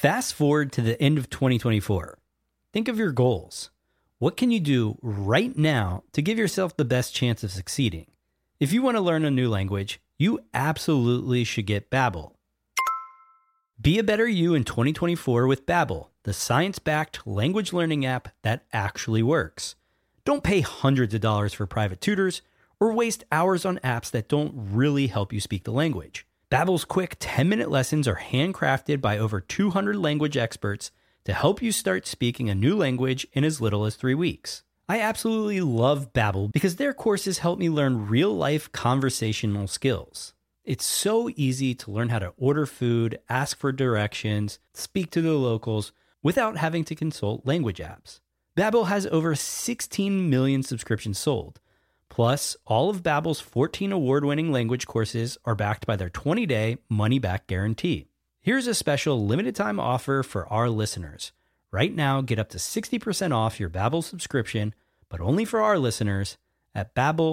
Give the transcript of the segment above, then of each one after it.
Fast forward to the end of 2024. Think of your goals. What can you do right now to give yourself the best chance of succeeding? If you want to learn a new language, you absolutely should get Babbel. Be a better you in 2024 with Babbel, the science-backed language learning app that actually works. Don't pay hundreds of dollars for private tutors or waste hours on apps that don't really help you speak the language. Babbel's quick 10-minute lessons are handcrafted by over 200 language experts to help you start speaking a new language in as little as 3 weeks. I absolutely love Babbel because their courses help me learn real-life conversational skills. It's so easy to learn how to order food, ask for directions, speak to the locals without having to consult language apps. Babbel has over 16 million subscriptions sold. Plus, all of Babbel's 14 award-winning language courses are backed by their 20-day money-back guarantee. Here's a special limited-time offer for our listeners. Right now, get up to 60% off your Babbel subscription, but only for our listeners at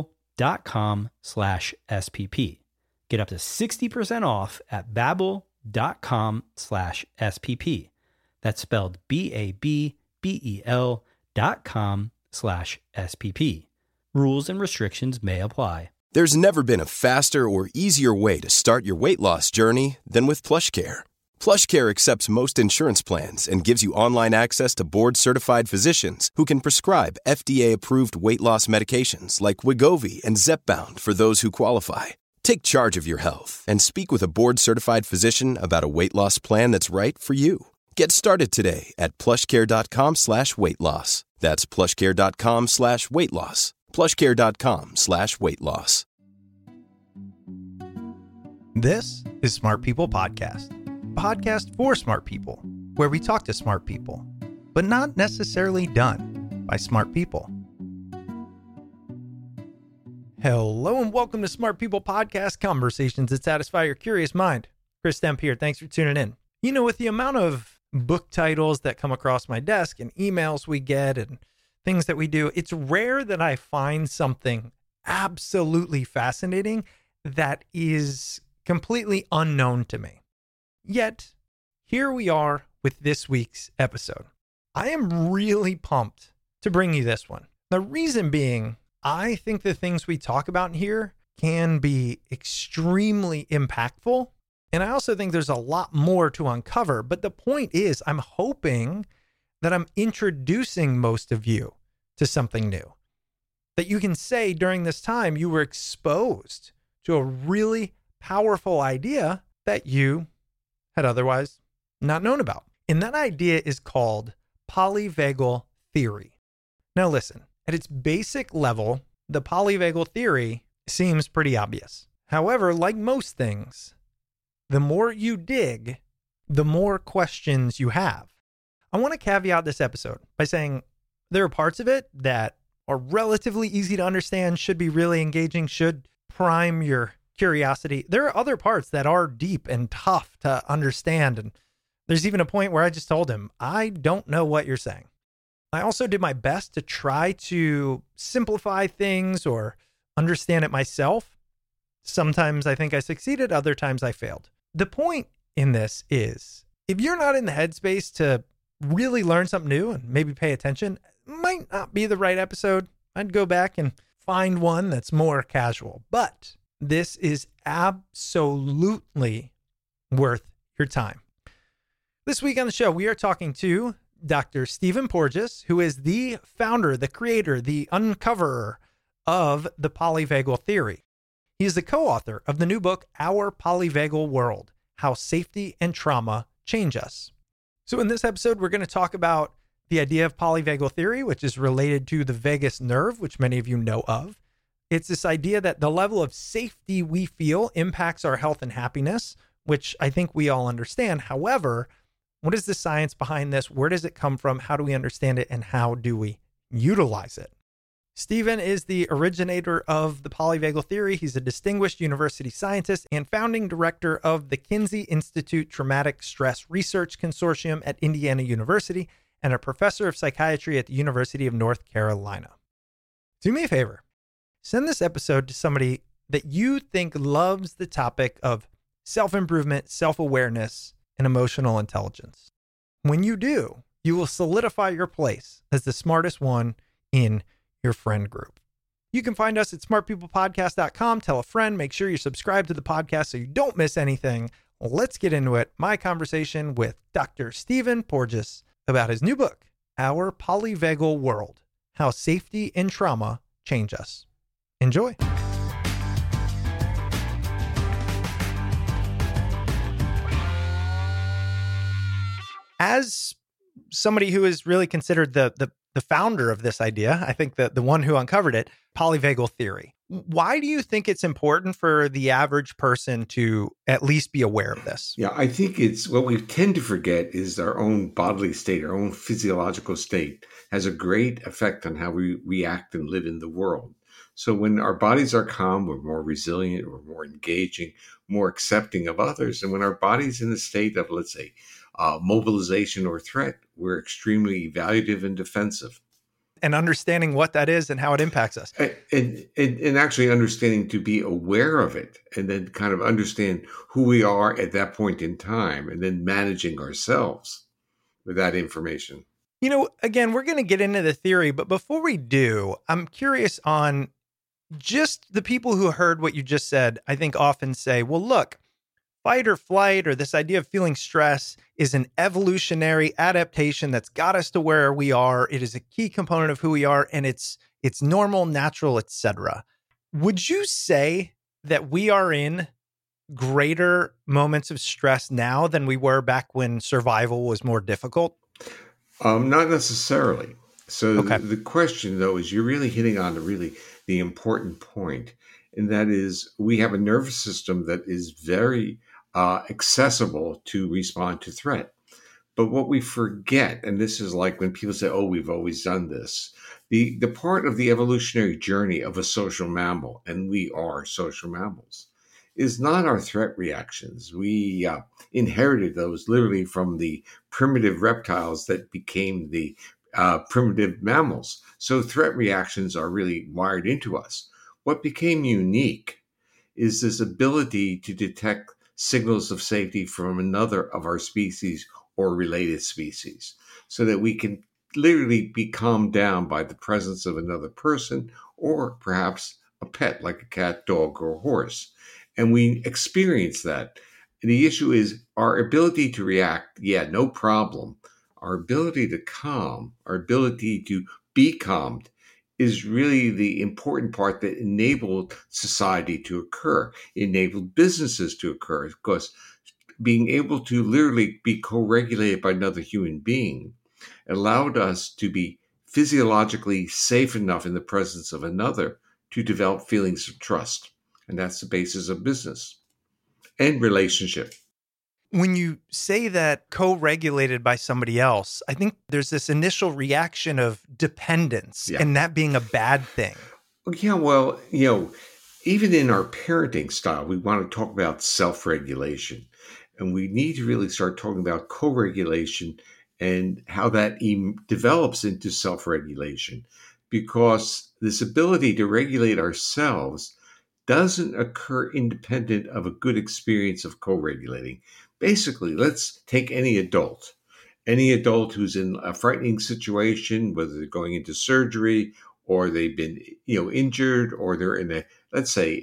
babbel.com/SPP. Get up to 60% off at babbel.com/SPP. That's spelled BABBEL.com/SPP. Rules and restrictions may apply. There's never been a faster or easier way to start your weight loss journey than with PlushCare. PlushCare accepts most insurance plans and gives you online access to board-certified physicians who can prescribe FDA-approved weight loss medications like Wegovy and Zepbound for those who qualify. Take charge of your health and speak with a board-certified physician about a weight loss plan that's right for you. Get started today at plushcare.com/weight loss. That's plushcare.com/weight loss. plushcare.com/weight loss. This is Smart People Podcast, a podcast for smart people, where we talk to smart people, but not necessarily done by smart people. Hello and welcome to Smart People Podcast, conversations that satisfy your curious mind. Chris Stemp here. Thanks for tuning in. You know, with the amount of book titles that come across my desk and emails we get and things that we do, it's rare that I find something absolutely fascinating that is completely unknown to me. Yet, here we are with this week's episode. I am really pumped to bring you this one. The reason being, I think the things we talk about in here can be extremely impactful. And I also think there's a lot more to uncover. But the point is, I'm hoping that I'm introducing most of you to something new. That you can say during this time you were exposed to a really powerful idea that you had otherwise not known about. And that idea is called polyvagal theory. Now listen, at its basic level, the polyvagal theory seems pretty obvious. However, like most things, the more you dig, the more questions you have. I want to caveat this episode by saying there are parts of it that are relatively easy to understand, should be really engaging, should prime your curiosity. There are other parts that are deep and tough to understand. And there's even a point where I just told him, I don't know what you're saying. I also did my best to try to simplify things or understand it myself. Sometimes I think I succeeded, other times I failed. The point in this is, if you're not in the headspace to really learn something new and maybe pay attention, it might not be the right episode. I'd go back and find one that's more casual. But this is absolutely worth your time. This week on the show, we are talking to Dr. Stephen Porges, who is the founder, the creator, the uncoverer of the polyvagal theory. He is the co-author of the new book, Our Polyvagal World: How Safety and Trauma Change Us. So in this episode, we're going to talk about the idea of polyvagal theory, which is related to the vagus nerve, which many of you know of. It's this idea that the level of safety we feel impacts our health and happiness, which I think we all understand. However, what is the science behind this? Where does it come from? How do we understand it? And how do we utilize it? Stephen is the originator of the polyvagal theory. He's a distinguished university scientist and founding director of the Kinsey Institute Traumatic Stress Research Consortium at Indiana University and a professor of psychiatry at the University of North Carolina. Do me a favor. Send this episode to somebody that you think loves the topic of self-improvement, self-awareness, and emotional intelligence. When you do, you will solidify your place as the smartest one in your friend group. You can find us at smartpeoplepodcast.com. Tell a friend, make sure you subscribe to the podcast so you don't miss anything. Let's get into it. My conversation with Dr. Stephen Porges about his new book, Our Polyvagal World: How Safety and Trauma Change Us. Enjoy. As somebody who is really considered the founder of this idea, I think that the one who uncovered it, polyvagal theory. Why do you think it's important for the average person to at least be aware of this? Yeah, I think it's what we tend to forget is our own bodily state, our own physiological state has a great effect on how we react and live in the world. So when our bodies are calm, we're more resilient, we're more engaging, more accepting of others. And when our body's in a state of, let's say, mobilization or threat, we're extremely evaluative and defensive. And understanding what that is and how it impacts us. And actually understanding to be aware of it and then kind of understand who we are at that point in time and then managing ourselves with that information. You know, again, we're going to get into the theory, but before we do, I'm curious on just the people who heard what you just said, I think often say, well, look, fight or flight or this idea of feeling stress is an evolutionary adaptation that's got us to where we are. It is a key component of who we are, and it's normal, natural, etc. Would you say that we are in greater moments of stress now than we were back when survival was more difficult? Not necessarily. So Okay. the question, though, is you're really hitting on the important point, and that is we have a nervous system that is very accessible to respond to threat. But what we forget, and this is like when people say, oh, we've always done this, the part of the evolutionary journey of a social mammal, and we are social mammals, is not our threat reactions. We inherited those literally from the primitive reptiles that became the primitive mammals. So threat reactions are really wired into us. What became unique is this ability to detect signals of safety from another of our species or related species so that we can literally be calmed down by the presence of another person or perhaps a pet like a cat, dog, or horse. And we experience that. And the issue is our ability to react, no problem. Our ability to calm, our ability to be calmed is really the important part that enabled society to occur, enabled businesses to occur. Because being able to literally be co-regulated by another human being allowed us to be physiologically safe enough in the presence of another to develop feelings of trust. And that's the basis of business and relationship. When you say that co-regulated by somebody else, I think there's this initial reaction of dependence and that being a bad thing. Yeah, well, even in our parenting style, we want to talk about self-regulation. And we need to really start talking about co-regulation and how that develops into self-regulation. Because this ability to regulate ourselves doesn't occur independent of a good experience of co-regulating. Basically, let's take any adult who's in a frightening situation, whether they're going into surgery or they've been, injured, or they're in a, let's say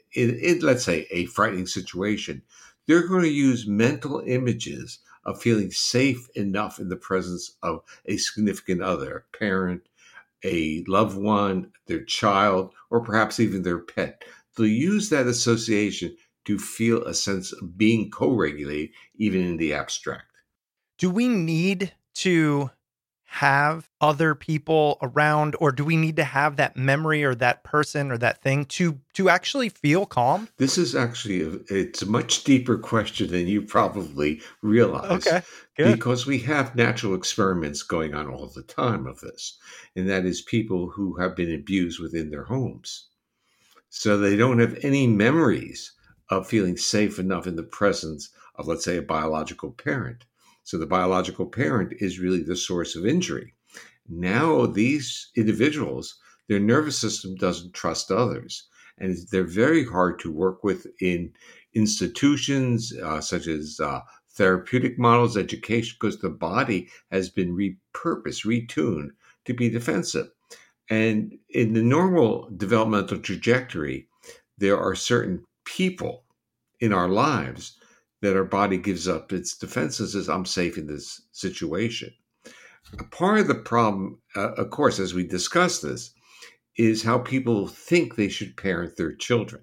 a frightening situation. They're going to use mental images of feeling safe enough in the presence of a significant other, a parent, a loved one, their child, or perhaps even their pet. They'll use that association to feel a sense of being co-regulated, even in the abstract. Do we need to have other people around, or do we need to have that memory or that person or that thing to actually feel calm? This is actually it's a much deeper question than you probably realize. Okay, good. Because we have natural experiments going on all the time of this, and that is people who have been abused within their homes. So they don't have any memories of feeling safe enough in the presence of, let's say, a biological parent. So the biological parent is really the source of injury. Now these individuals, their nervous system doesn't trust others, and they're very hard to work with in institutions such as therapeutic models, education, because the body has been repurposed, retuned to be defensive. And in the normal developmental trajectory, there are certain people in our lives that our body gives up its defenses as I'm safe in this situation. A part of the problem, of course, as we discuss this, is how people think they should parent their children,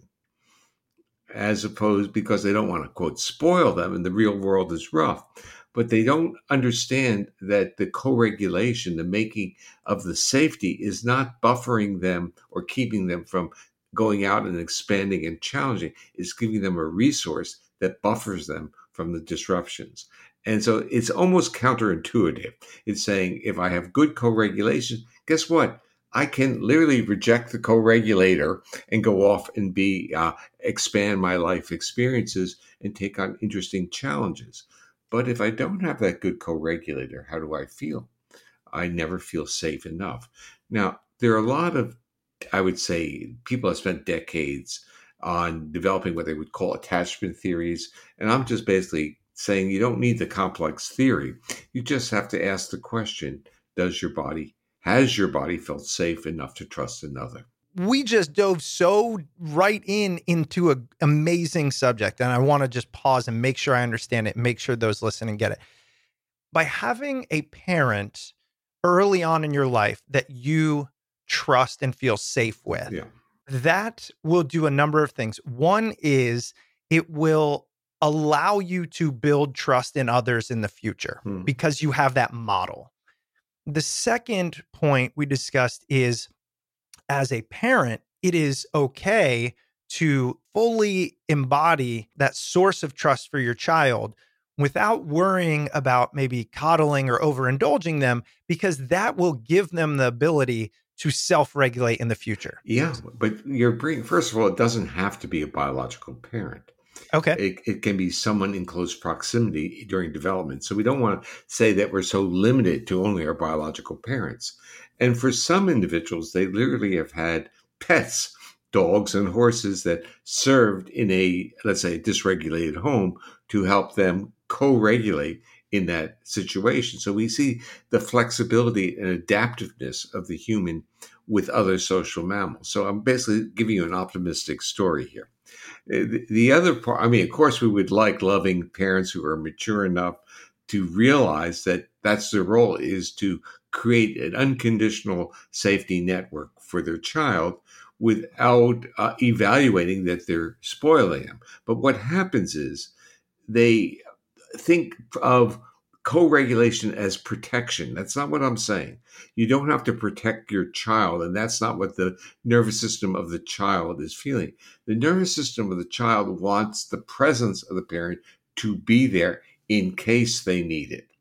as opposed because they don't want to, quote, spoil them, and the real world is rough. But they don't understand that the co-regulation, the making of the safety, is not buffering them or keeping them from going out and expanding and challenging. It's giving them a resource that buffers them from the disruptions. And so it's almost counterintuitive. It's saying, if I have good co-regulation, guess what? I can literally reject the co-regulator and go off and expand my life experiences and take on interesting challenges. But if I don't have that good co-regulator, how do I feel? I never feel safe enough. Now, there are a lot of, I would say, people have spent decades on developing what they would call attachment theories. And I'm just basically saying you don't need the complex theory. You just have to ask the question, has your body felt safe enough to trust another? We just dove so right into an amazing subject. And I want to just pause and make sure I understand it, make sure those listening get it. By having a parent early on in your life that you trust and feel safe with, that will do a number of things. One is it will allow you to build trust in others in the future because you have that model. The second point we discussed is, as a parent, it is okay to fully embody that source of trust for your child without worrying about maybe coddling or overindulging them, because that will give them the ability to self-regulate in the future. Yeah, but first of all, it doesn't have to be a biological parent. Okay. It can be someone in close proximity during development. So we don't want to say that we're so limited to only our biological parents. And for some individuals, they literally have had pets, dogs and horses that served in a, let's say, dysregulated home to help them co-regulate in that situation. So we see the flexibility and adaptiveness of the human with other social mammals. So I'm basically giving you an optimistic story here. The other part, I mean, of course, we would like loving parents who are mature enough to realize that that's their role, is to create an unconditional safety network for their child without evaluating that they're spoiling them. But what happens is they think of co-regulation as protection. That's not what I'm saying. You don't have to protect your child, and that's not what the nervous system of the child is feeling. The nervous system of the child wants the presence of the parent to be there in case they need it.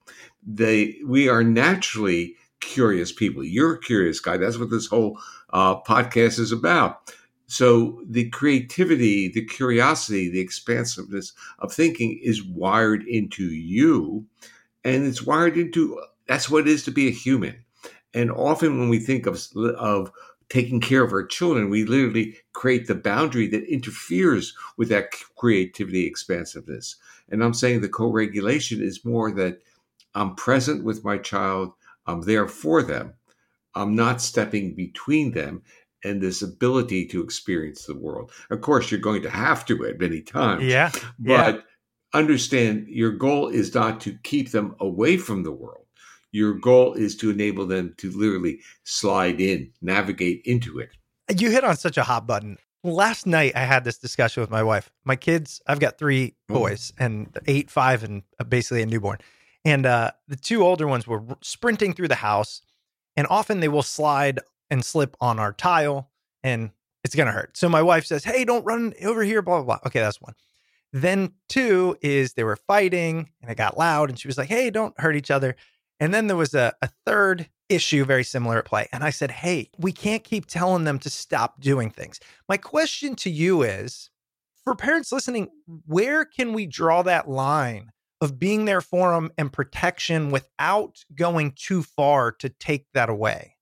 We are naturally curious people. You're a curious guy. That's what this whole podcast is about. So the creativity, the curiosity, the expansiveness of thinking is wired into you. And it's wired into, that's what it is to be a human. And often when we think of taking care of our children, we literally create the boundary that interferes with that creativity, expansiveness. And I'm saying the co-regulation is more that I'm present with my child, I'm there for them, I'm not stepping between them and this ability to experience the world. Of course, you're going to have to at many times. Yeah. But understand, your goal is not to keep them away from the world. Your goal is to enable them to literally slide in, navigate into it. You hit on such a hot button. Last night, I had this discussion with my wife. My kids, I've got 3 boys, and 8, 5, and basically a newborn. And the 2 older ones were sprinting through the house, and often they will slide and slip on our tile, and it's going to hurt. So my wife says, hey, don't run over here, blah, blah, blah. Okay, that's 1. Then 2 is they were fighting, and it got loud, and she was like, hey, don't hurt each other. And then there was a third issue very similar at play. And I said, hey, we can't keep telling them to stop doing things. My question to you is, for parents listening, where can we draw that line of being there for them and protection without going too far to take that away?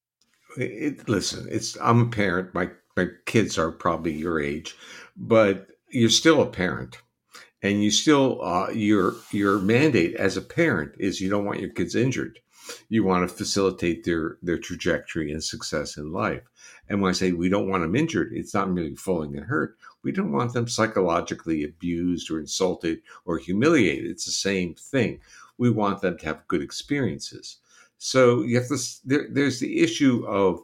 Listen, I'm a parent. My kids are probably your age, but you're still a parent. and you still your mandate as a parent is you don't want your kids injured. You want to facilitate their trajectory and success in life. And when I say we don't want them injured, it's not merely falling and hurt. We don't want them psychologically abused or insulted or humiliated. It's the same thing. We want them to have good experiences. So you have to. There's the issue of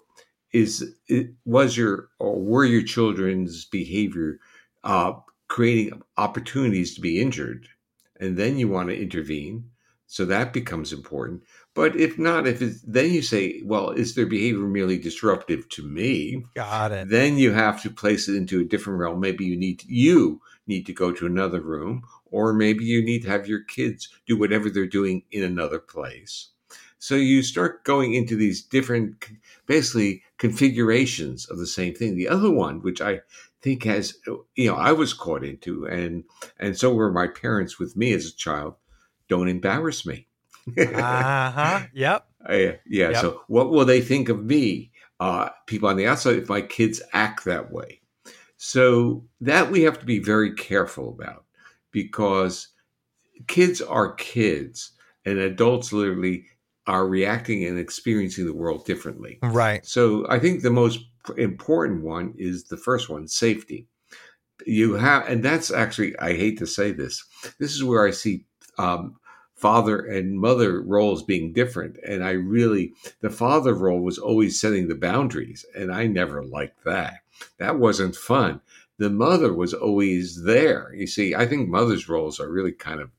were your children's behavior creating opportunities to be injured, and then you want to intervene. So that becomes important. But if not, then you say, well, is their behavior merely disruptive to me? Got it. Then you have to place it into a different realm. Maybe you need to go to another room, or maybe you need to have your kids do whatever they're doing in another place. So you start going into these different, basically, configurations of the same thing. The other one, which I think has, I was caught into, and so were my parents with me as a child, don't embarrass me. Yep. Yeah. Yep. So what will they think of me, people on the outside, if my kids act that way? So that we have to be very careful about, because kids are kids, and adults literally are reacting and experiencing the world differently. Right. So I think the most important one is the first one, safety. And that's actually, I hate to say this is where I see father and mother roles being different. And the father role was always setting the boundaries, and I never liked that. That wasn't fun. The mother was always there. You see, I think mother's roles are really kind of,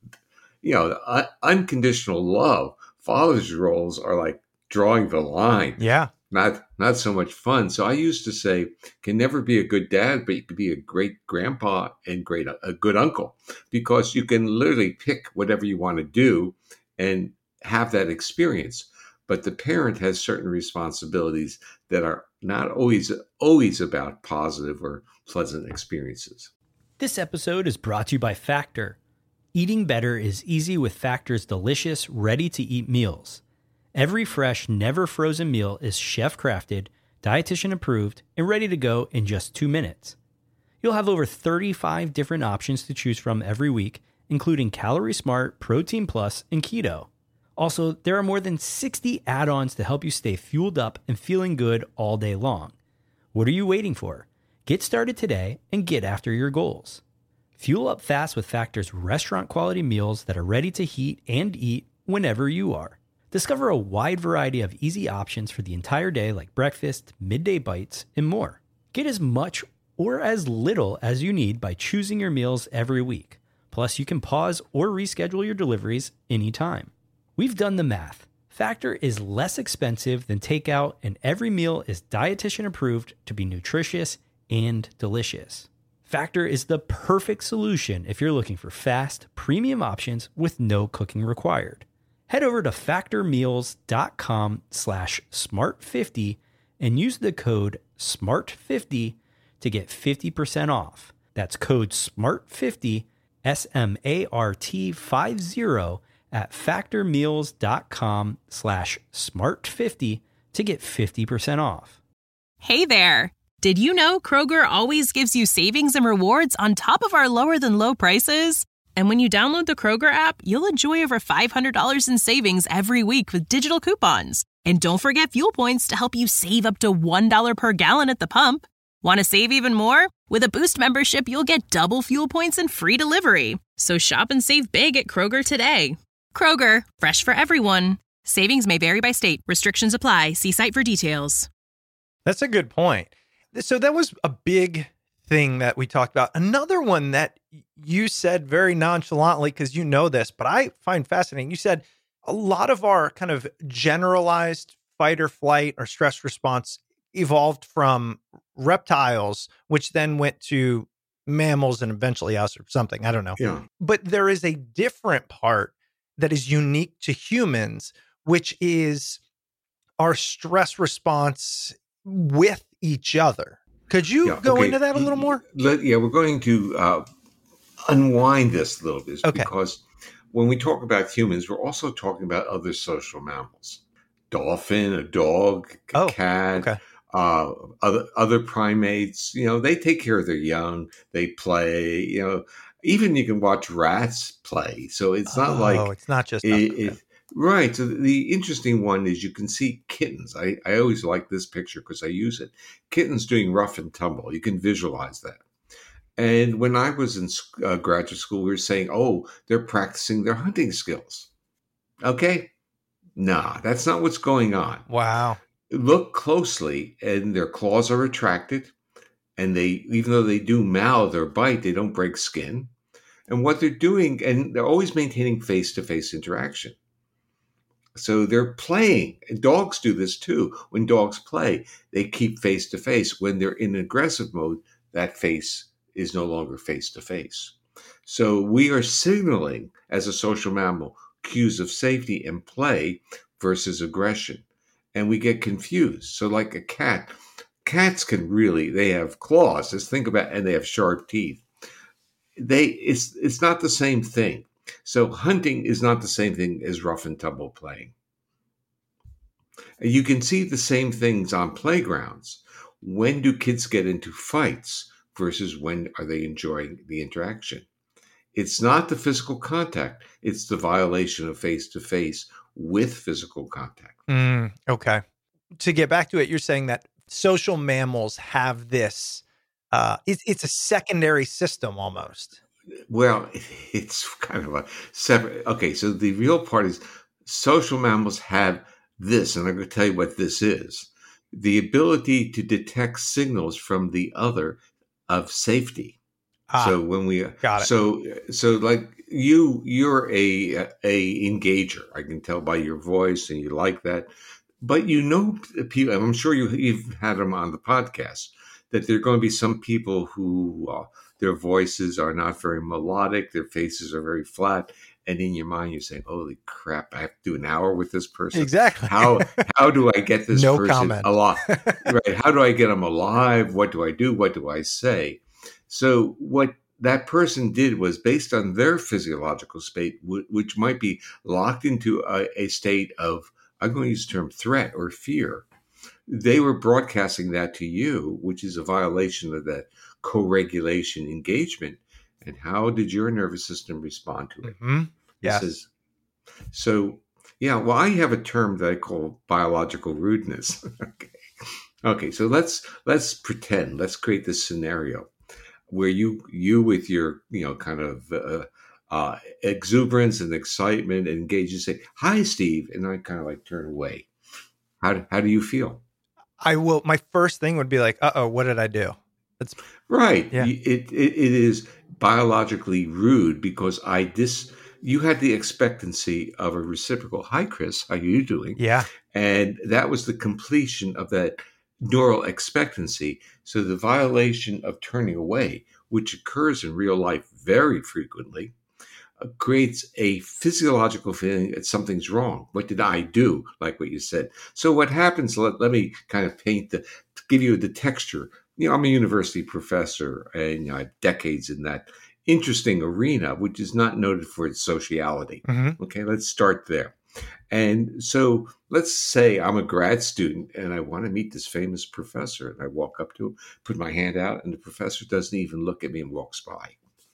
unconditional love. Father's roles are like drawing the line. Yeah. Not so much fun. So I used to say, can never be a good dad, but you could be a great grandpa and a good uncle, because you can literally pick whatever you want to do and have that experience. But the parent has certain responsibilities that are not always about positive or pleasant experiences. This episode is brought to you by Factor. Eating better is easy with Factor's delicious, ready-to-eat meals. Every fresh, never frozen meal is chef-crafted, dietitian approved, and ready to go in just 2 minutes. You'll have over 35 different options to choose from every week, including Calorie Smart, Protein Plus, and Keto. Also, there are more than 60 add-ons to help you stay fueled up and feeling good all day long. What are you waiting for? Get started today and get after your goals. Fuel up fast with Factor's restaurant-quality meals that are ready to heat and eat whenever you are. Discover a wide variety of easy options for the entire day, like breakfast, midday bites, and more. Get as much or as little as you need by choosing your meals every week. Plus, you can pause or reschedule your deliveries anytime. We've done the math. Factor is less expensive than takeout, and every meal is dietitian approved to be nutritious and delicious. Factor is the perfect solution if you're looking for fast, premium options with no cooking required. Head over to factormeals.com/smart50 and use the code SMART50 to get 50% off. That's code SMART50, SMART50 at factormeals.com/smart50 to get 50% off. Hey there. Did you know Kroger always gives you savings and rewards on top of our lower than low prices? And when you download the Kroger app, you'll enjoy over $500 in savings every week with digital coupons. And don't forget fuel points to help you save up to $1 per gallon at the pump. Want to save even more? With a Boost membership, you'll get double fuel points and free delivery. So shop and save big at Kroger today. Kroger, fresh for everyone. Savings may vary by state. Restrictions apply. See site for details. That's a good point. So that was a big thing that we talked about. Another one that you said very nonchalantly, because you know this, but I find fascinating. You said a lot of our kind of generalized fight or flight or stress response evolved from reptiles, which then went to mammals and eventually us or something. I don't know. Yeah. But there is a different part that is unique to humans, which is our stress response with each other. Could you go into that a little more? We're going to unwind this a little bit, because when we talk about humans, we're also talking about other social mammals. Dolphin, a dog, a cat, other primates. They take care of their young. They play. Even you can watch rats play. So it's not like it's not just us. it, right. So the interesting one is you can see kittens. I always like this picture because I use it. Kittens doing rough and tumble. You can visualize that. And when I was in graduate school, we were saying, oh, they're practicing their hunting skills. Okay. Nah, that's not what's going on. Wow. Look closely, and their claws are retracted. And even though they do mouth or bite, they don't break skin. And what they're doing, and they're always maintaining face-to-face interaction. So they're playing. And dogs do this too. When dogs play, they keep face-to-face. When they're in aggressive mode, that face is no longer face-to-face. So we are signaling, as a social mammal, cues of safety and play versus aggression. And we get confused. So like a cat, cats they have claws. Just think about, and they have sharp teeth. It's not the same thing. So hunting is not the same thing as rough and tumble playing. You can see the same things on playgrounds. When do kids get into fights versus when are they enjoying the interaction? It's not the physical contact. It's the violation of face-to-face with physical contact. Okay. To get back to it, you're saying that social mammals have this, it's a secondary system almost. Well, it's kind of a separate. Okay, so the real part is social mammals have this, and I'm going to tell you what this is. The ability to detect signals from the other of safety. So when we got it. So like you're a engager. I can tell by your voice, and you like that. But people, I'm sure you've had them on the podcast, that there are going to be some people who their voices are not very melodic, their faces are very flat, and in your mind you're saying, "Holy crap! I have to do an hour with this person. Exactly. How do I get this No person comment. alive? Right? How do I get them alive? What do I do? What do I say?" So what that person did was based on their physiological state, which might be locked into a state of, I'm going to use the term threat or fear. They were broadcasting that to you, which is a violation of that co-regulation engagement. And how did your nervous system respond to it? Mm-hmm. Yes. Well, I have a term that I call biological rudeness. Okay. So let's pretend, let's create this scenario where you with your, kind of exuberance and excitement and engage and say, "Hi, Steve," and I kind of like turn away. How do you feel? I will. My first thing would be like, "Uh-oh, what did I do?" That's right. Yeah. It is biologically rude because you had the expectancy of a reciprocal, "Hi, Chris, how are you doing?" Yeah. And that was the completion of that neural expectancy. So the violation of turning away, which occurs in real life very frequently, creates a physiological feeling that something's wrong. What did I do? Like what you said. So what happens, let me kind of give you the texture. I'm a university professor, and I have decades in that interesting arena, which is not noted for its sociality. Mm-hmm. Okay, let's start there. And so let's say I'm a grad student and I want to meet this famous professor, and I walk up to him, put my hand out, and the professor doesn't even look at me and walks by.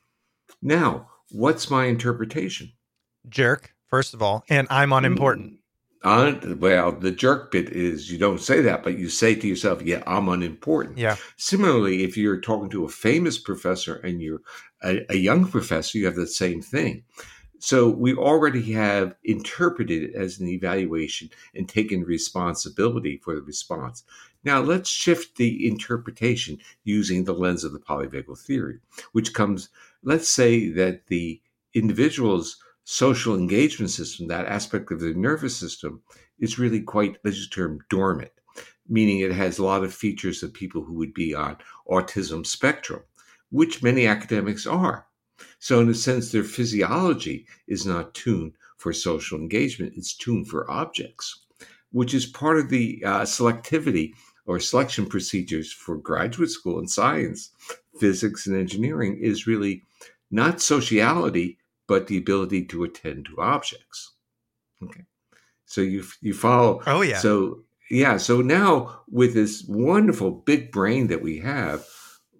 Now, what's my interpretation? Jerk, first of all, and I'm unimportant. Well, the jerk bit is you don't say that, but you say to yourself, "Yeah, I'm unimportant." Yeah. Similarly, if you're talking to a famous professor and you're a young professor, you have the same thing. So we already have interpreted it as an evaluation and taken responsibility for the response. Now let's shift the interpretation using the lens of the polyvagal theory, which comes, let's say that the individual's social engagement system, that aspect of the nervous system, is really quite, let's use the term, dormant, meaning it has a lot of features of people who would be on autism spectrum, which many academics are. So in a sense, their physiology is not tuned for social engagement. It's tuned for objects, which is part of the selectivity or selection procedures for graduate school in science, physics, and engineering is really not sociality, but the ability to attend to objects. Okay. So you follow. Oh, yeah. So now with this wonderful big brain that we have,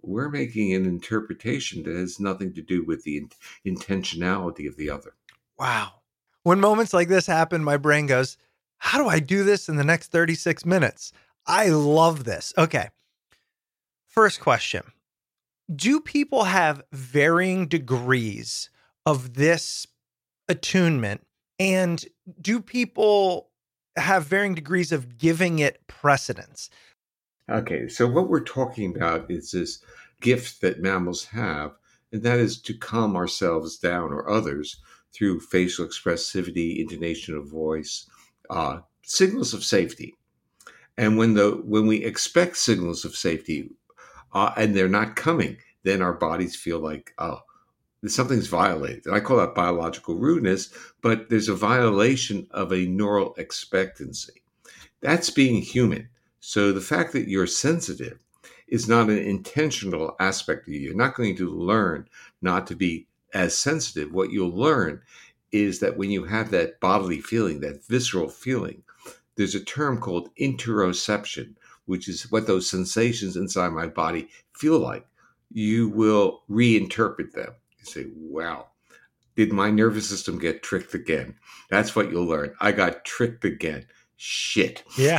we're making an interpretation that has nothing to do with the intentionality of the other. Wow. When moments like this happen, my brain goes, how do I do this in the next 36 minutes? I love this. Okay. First question. Do people have varying degrees of this attunement? And do people have varying degrees of giving it precedence? Okay, so what we're talking about is this gift that mammals have, and that is to calm ourselves down or others through facial expressivity, intonation of voice, signals of safety. And when we expect signals of safety and they're not coming, then our bodies feel like, oh, something's violated. And I call that biological rudeness, but there's a violation of a neural expectancy. That's being human. So the fact that you're sensitive is not an intentional aspect of you. You're not going to learn not to be as sensitive. What you'll learn is that when you have that bodily feeling, that visceral feeling, there's a term called interoception, which is what those sensations inside my body feel like. You will reinterpret them. You say, wow, did my nervous system get tricked again? That's what you'll learn. I got tricked again. Shit. Yeah.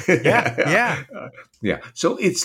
Yeah. So it's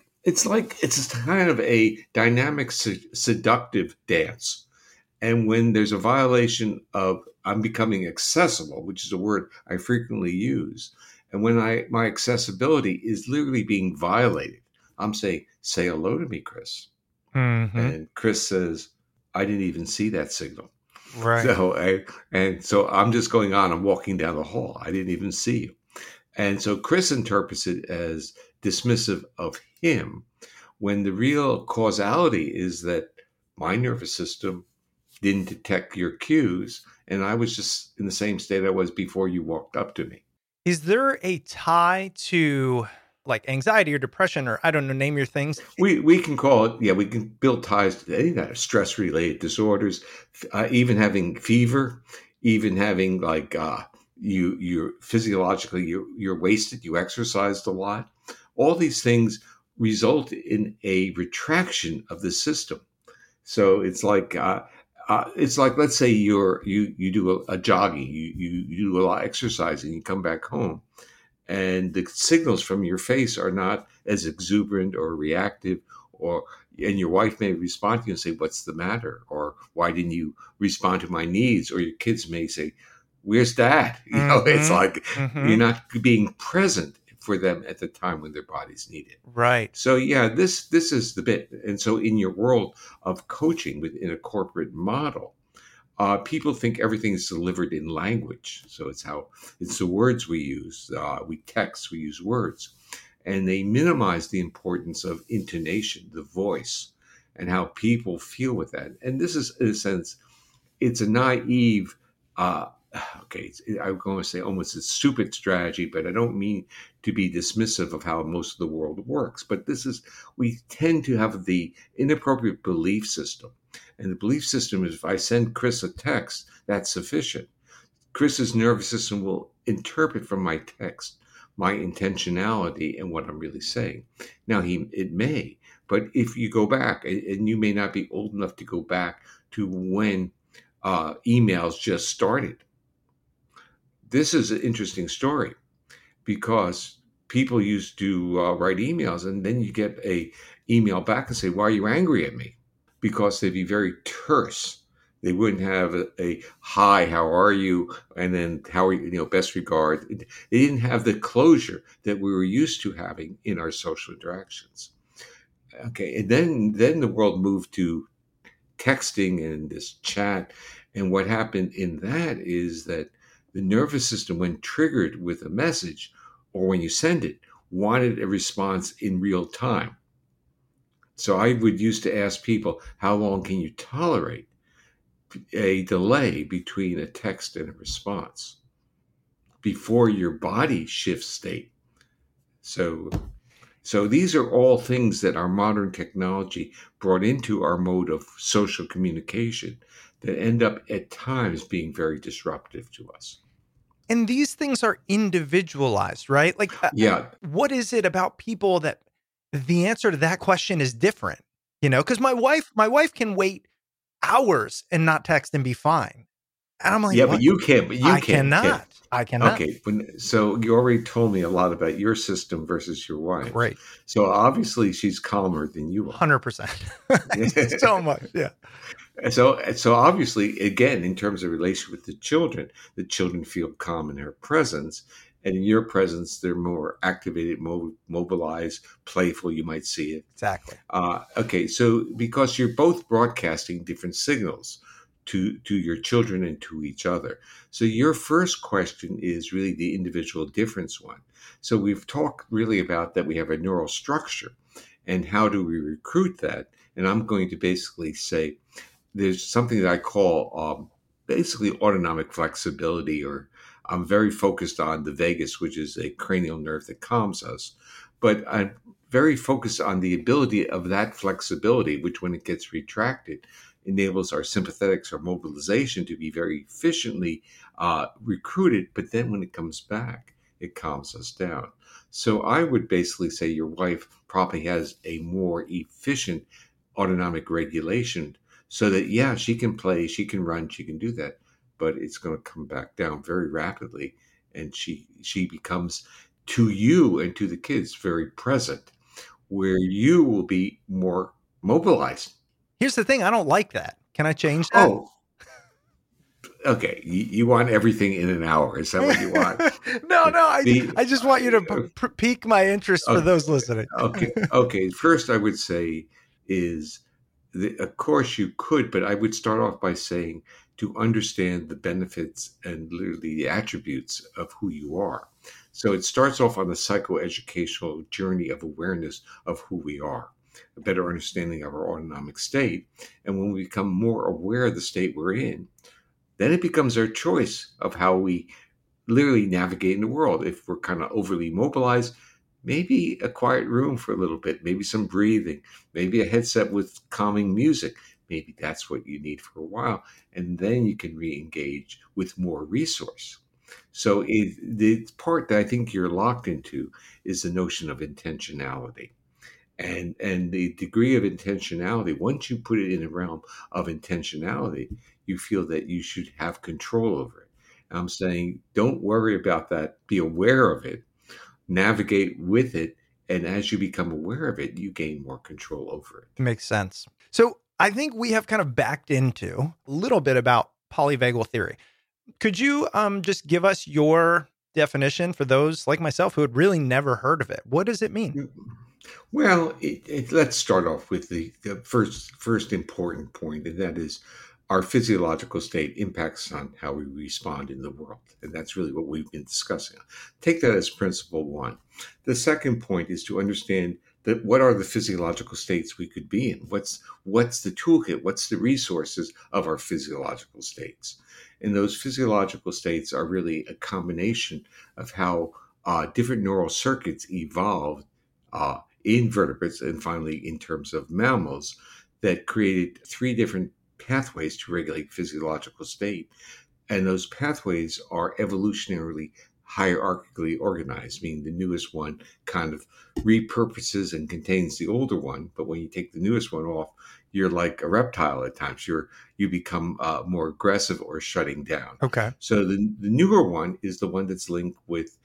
kind of a dynamic, seductive dance. And when there's a violation of I'm becoming accessible, which is a word I frequently use, and when my accessibility is literally being violated, I'm saying, say hello to me, Chris. Mm-hmm. And Chris says, I didn't even see that signal. Right. So I'm just going on. I'm walking down the hall. I didn't even see you. And so Chris interprets it as dismissive of him, when the real causality is that my nervous system didn't detect your cues, and I was just in the same state I was before you walked up to me. Is there a tie to like anxiety or depression, or I don't know, name your things? We can call it, we can build ties to any kind of stress-related disorders, even having fever, even having like you're physiologically, you're wasted, you exercised a lot. All these things result in a retraction of the system. So it's like let's say you do a jogging, you do a lot of exercise, and you come back home, and the signals from your face are not as exuberant or reactive, and your wife may respond to you and say, "What's the matter?" or "Why didn't you respond to my needs?" Or your kids may say, "Where's Dad?" It's like you're not being present for them at the time when their bodies need it. Right. So this is the bit. And so in your world of coaching within a corporate model, people think everything is delivered in language. So it's the words we use. We text, we use words. And they minimize the importance of intonation, the voice, and how people feel with that. And this is, in a sense, it's a naive, I'm going to say almost a stupid strategy, but I don't mean to be dismissive of how most of the world works. But we tend to have the inappropriate belief system. And the belief system is if I send Chris a text, that's sufficient. Chris's nervous system will interpret from my text my intentionality and what I'm really saying. Now, it may, but if you go back, and you may not be old enough to go back to when emails just started. This is an interesting story because people used to write emails, and then you get a email back and say, "Why are you angry at me?" Because they'd be very terse. They wouldn't have a "Hi, how are you?" and then "How are you?" Best regard. They didn't have the closure that we were used to having in our social interactions. Okay, and then the world moved to texting and this chat, and what happened in that is that the nervous system, when triggered with a message or when you send it, wanted a response in real time. So I would used to ask people, how long can you tolerate a delay between a text and a response before your body shifts state? So these are all things that our modern technology brought into our mode of social communication that end up at times being very disruptive to us. And these things are individualized, right? Like, yeah. What is it about people that the answer to that question is different? Because my wife can wait hours and not text and be fine. And I'm like, Yeah, what? but you can't. But you I can't. cannot. I cannot. Okay, so you already told me a lot about your system versus your wife. Great. So obviously she's calmer than you are. 100%. So much. Yeah. So obviously, again, in terms of relation with the children feel calm in her presence, and in your presence, they're more activated, mobilized, playful. You might see it. Exactly. Okay, so because you're both broadcasting different signals to your children and to each other. So your first question is really the individual difference one. So we've talked really about that we have a neural structure and how do we recruit that? And I'm going to basically say there's something that I call basically autonomic flexibility, or I'm very focused on the vagus, which is a cranial nerve that calms us. But I'm very focused on the ability of that flexibility, which when it gets retracted, enables our sympathetics, our mobilization to be very efficiently recruited. But then when it comes back, it calms us down. So I would basically say your wife probably has a more efficient autonomic regulation so that, yeah, she can play, she can run, she can do that, but it's going to come back down very rapidly. And she becomes, to you and to the kids, very present, where you will be more mobilized. Here's the thing. I don't like that. Can I change that? Oh, okay. You want everything in an hour. Is that what you want? No. I just want you to pique my interest for those listening. Okay. First, I would say is, of course you could, but I would start off by saying to understand the benefits and literally the attributes of who you are. So it starts off on the psychoeducational journey of awareness of who we are, a better understanding of our autonomic state. And when we become more aware of the state we're in, then it becomes our choice of how we literally navigate in the world. If we're kind of overly mobilized, maybe a quiet room for a little bit, maybe some breathing, maybe a headset with calming music. Maybe that's what you need for a while. And then you can re-engage with more resource. So the part that I think you're locked into is the notion of intentionality. And the degree of intentionality, once you put it in the realm of intentionality, you feel that you should have control over it. And I'm saying, don't worry about that. Be aware of it, navigate with it. And as you become aware of it, you gain more control over it. Makes sense. So I think we have kind of backed into a little bit about polyvagal theory. Could you just give us your definition for those like myself who had really never heard of it? What does it mean? Well, let's start off with the first important point, and that is our physiological state impacts on how we respond in the world. And that's really what we've been discussing. Take that as principle one. The second point is to understand that what are the physiological states we could be in? What's the toolkit? What's the resources of our physiological states? And those physiological states are really a combination of how different neural circuits evolved in vertebrates and finally in terms of mammals that created three different pathways to regulate physiological state. And those pathways are evolutionarily hierarchically organized, meaning the newest one kind of repurposes and contains the older one. But when you take the newest one off, you're like a reptile at times. You become more aggressive or shutting down. Okay. So the newer one is the one that's linked with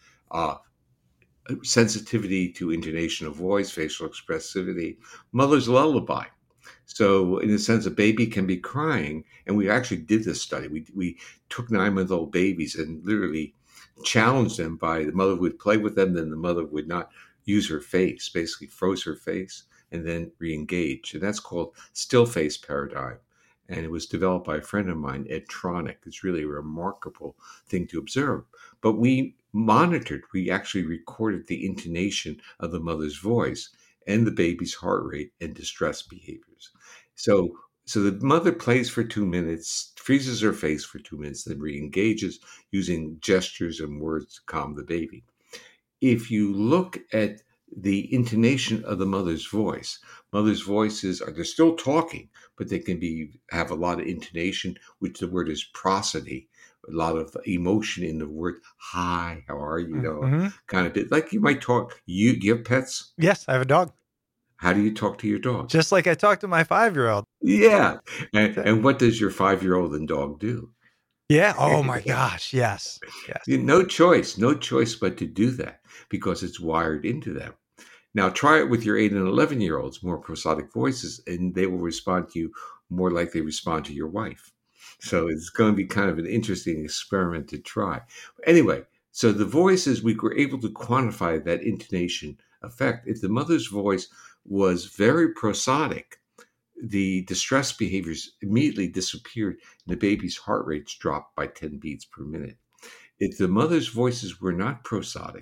sensitivity to intonation of voice, facial expressivity, mother's lullaby. So in a sense, a baby can be crying, and we actually did this study. We took 9-month-old babies and literally challenged them by the mother would play with them, then the mother would not use her face, basically froze her face, and then re-engage. And that's called still face paradigm. And it was developed by a friend of mine, Ed Tronick. It's really a remarkable thing to observe. But we actually recorded the intonation of the mother's voice and the baby's heart rate and distress behaviors. So the mother plays for 2 minutes, freezes her face for 2 minutes, then re-engages using gestures and words to calm the baby. If you look at the intonation of the mother's voices they're still talking, but they can have a lot of intonation, which the word is prosody, a lot of emotion in the word hi, how are you, kind of bit like you might talk. You have pets? Yes, I have a dog. How do you talk to your dog? Just like I talk to my 5-year-old. Yeah. And what does your 5-year-old and dog do? Yeah. Oh my gosh. Yes. Yes. No choice but to do that because it's wired into them. Now try it with your 8 and 11-year-olds, more prosodic voices, and they will respond to you more like they respond to your wife. So it's going to be kind of an interesting experiment to try. Anyway, so the voices, we were able to quantify that intonation effect. If the mother's voice was very prosodic, the distress behaviors immediately disappeared and the baby's heart rates dropped by 10 beats per minute. If the mother's voices were not prosodic,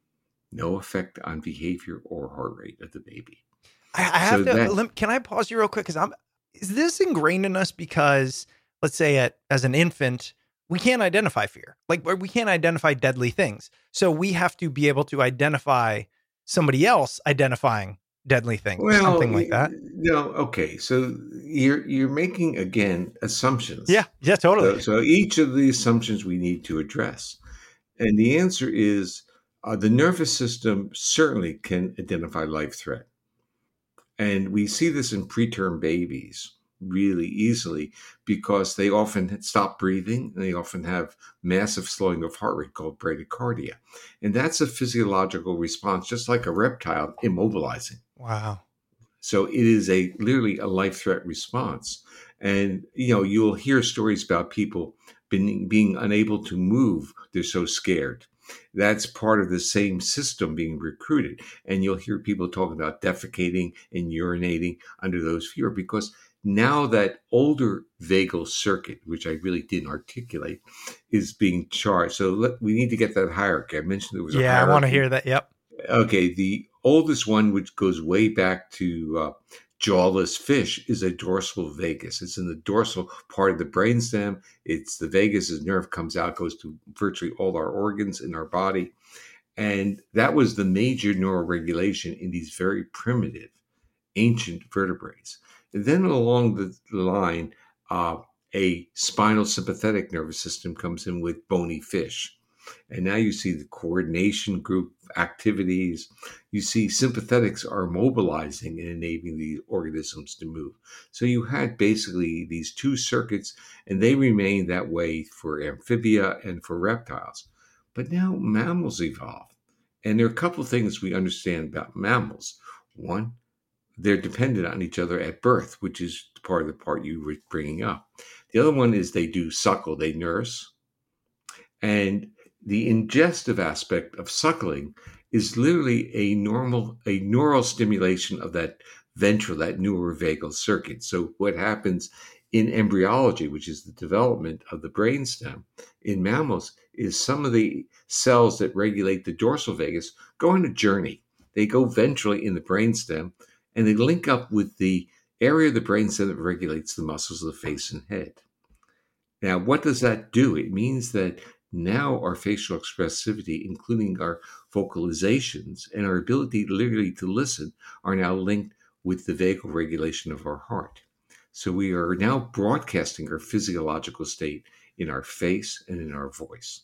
no effect on behavior or heart rate of the baby. I have can I pause you real quick? Because is this ingrained in us because, let's say as an infant, we can't identify fear. Like we can't identify deadly things. So we have to be able to identify somebody else identifying deadly things, something like that. Okay. So you're making, again, assumptions. Yeah, totally. So each of the assumptions we need to address. And the answer is the nervous system certainly can identify life threat. And we see this in preterm babies really easily because they often stop breathing and they often have massive slowing of heart rate called bradycardia. And that's a physiological response, just like a reptile immobilizing. Wow. So it is literally a life threat response. And, you'll hear stories about people being unable to move. They're so scared. That's part of the same system being recruited. And you'll hear people talking about defecating and urinating under those fear because now that older vagal circuit, which I really didn't articulate, is being charged. So we need to get that hierarchy. I mentioned there was a hierarchy. Yeah, I want to hear that. Yep. Okay. The oldest one, which goes way back to jawless fish, is a dorsal vagus. It's in the dorsal part of the brainstem. It's the vagus, as nerve comes out, goes to virtually all our organs in our body. And that was the major neuroregulation in these very primitive, ancient vertebrates. And then along the line, a spinal sympathetic nervous system comes in with bony fish. And now you see the coordination group activities. You see sympathetics are mobilizing and enabling the organisms to move. So you had basically these two circuits, and they remain that way for amphibia and for reptiles. But now mammals evolve. And there are a couple of things we understand about mammals. One, they're dependent on each other at birth, which is part of the part you were bringing up. The other one is they do suckle, they nurse. And the ingestive aspect of suckling is literally a neural stimulation of that ventral, that neurovagal circuit. So what happens in embryology, which is the development of the brainstem in mammals, is some of the cells that regulate the dorsal vagus go on a journey. They go ventrally in the brainstem, and they link up with the area of the brainstem that regulates the muscles of the face and head. Now, what does that do? It means that now our facial expressivity, including our vocalizations and our ability literally to listen, are now linked with the vagal regulation of our heart. So we are now broadcasting our physiological state in our face and in our voice.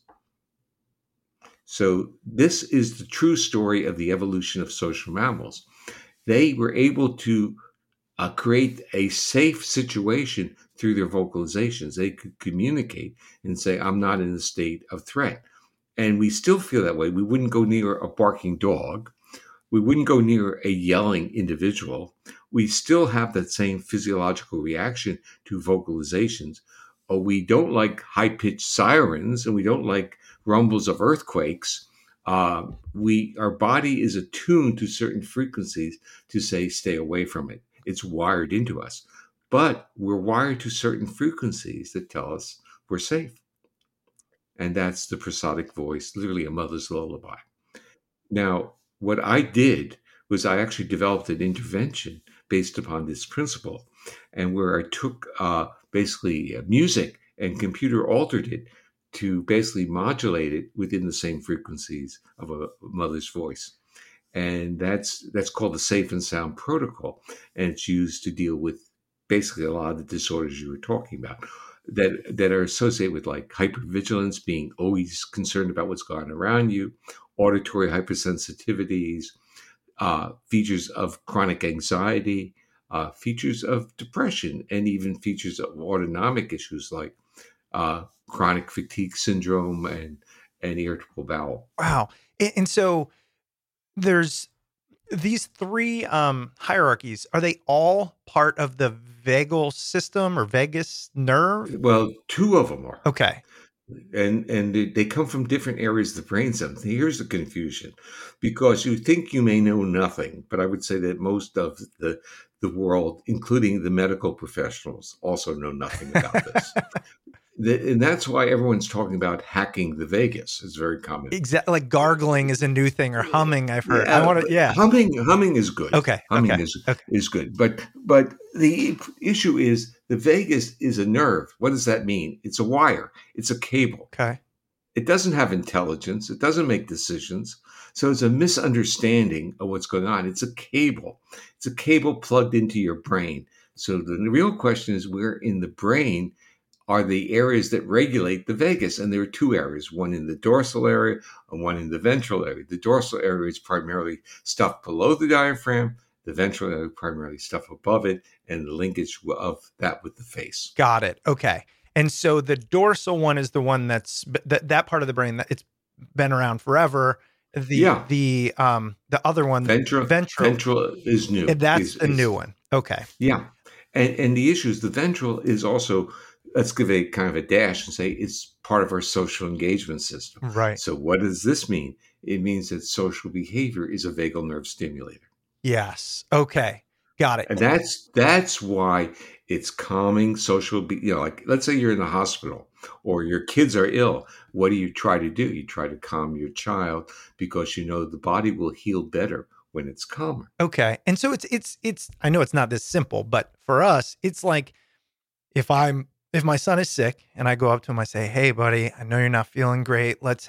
So this is the true story of the evolution of social mammals. They were able to create a safe situation through their vocalizations. They could communicate and say, I'm not in a state of threat. And we still feel that way. We wouldn't go near a barking dog. We wouldn't go near a yelling individual. We still have that same physiological reaction to vocalizations. We don't like high-pitched sirens, and we don't like rumbles of earthquakes. Our body is attuned to certain frequencies to say, stay away from it. It's wired into us. But we're wired to certain frequencies that tell us we're safe. And that's the prosodic voice, literally a mother's lullaby. Now, what I did was I actually developed an intervention based upon this principle, and where I took basically music and computer altered it to basically modulate it within the same frequencies of a mother's voice. And that's called the Safe and Sound Protocol. And it's used to deal with basically a lot of the disorders you were talking about that are associated with like hypervigilance, being always concerned about what's going on around you, auditory hypersensitivities, features of chronic anxiety, features of depression, and even features of autonomic issues like chronic fatigue syndrome and irritable bowel. Wow. And so there's these three hierarchies. Are they all part of the vagal system or vagus nerve? Well, two of them are. Okay. And they come from different areas of the brain stem. Here's the confusion, because you think you may know nothing, but I would say that most of the world, including the medical professionals, also know nothing about this. And that's why everyone's talking about hacking the vagus. It's very common. Exactly. Like gargling is a new thing, or humming. I've heard. Humming is good. Okay. Humming is good. But the issue is the vagus is a nerve. What does that mean? It's a wire. It's a cable. Okay. It doesn't have intelligence. It doesn't make decisions. So it's a misunderstanding of what's going on. It's a cable. It's a cable plugged into your brain. So the real question is, where in the brain are the areas that regulate the vagus? And there are two areas, one in the dorsal area and one in the ventral area. The dorsal area is primarily stuff below the diaphragm. The ventral area primarily stuff above it, and the linkage of that with the face. Got it. Okay. And so the dorsal one is the one that's that part of the brain that it's been around forever. The other one, ventral is new. And that's the new one. Okay. Yeah. And the issue is the ventral is also, let's give a kind of a dash and say it's part of our social engagement system. Right. So what does this mean? It means that social behavior is a vagal nerve stimulator. Yes. Okay. Got it. And that's why it's calming social, like let's say you're in the hospital or your kids are ill. What do? You try to calm your child, because you know the body will heal better when it's calmer. Okay. And so it's I know it's not this simple, but for us, it's like if my son is sick and I go up to him, I say, "Hey buddy, I know you're not feeling great. Let's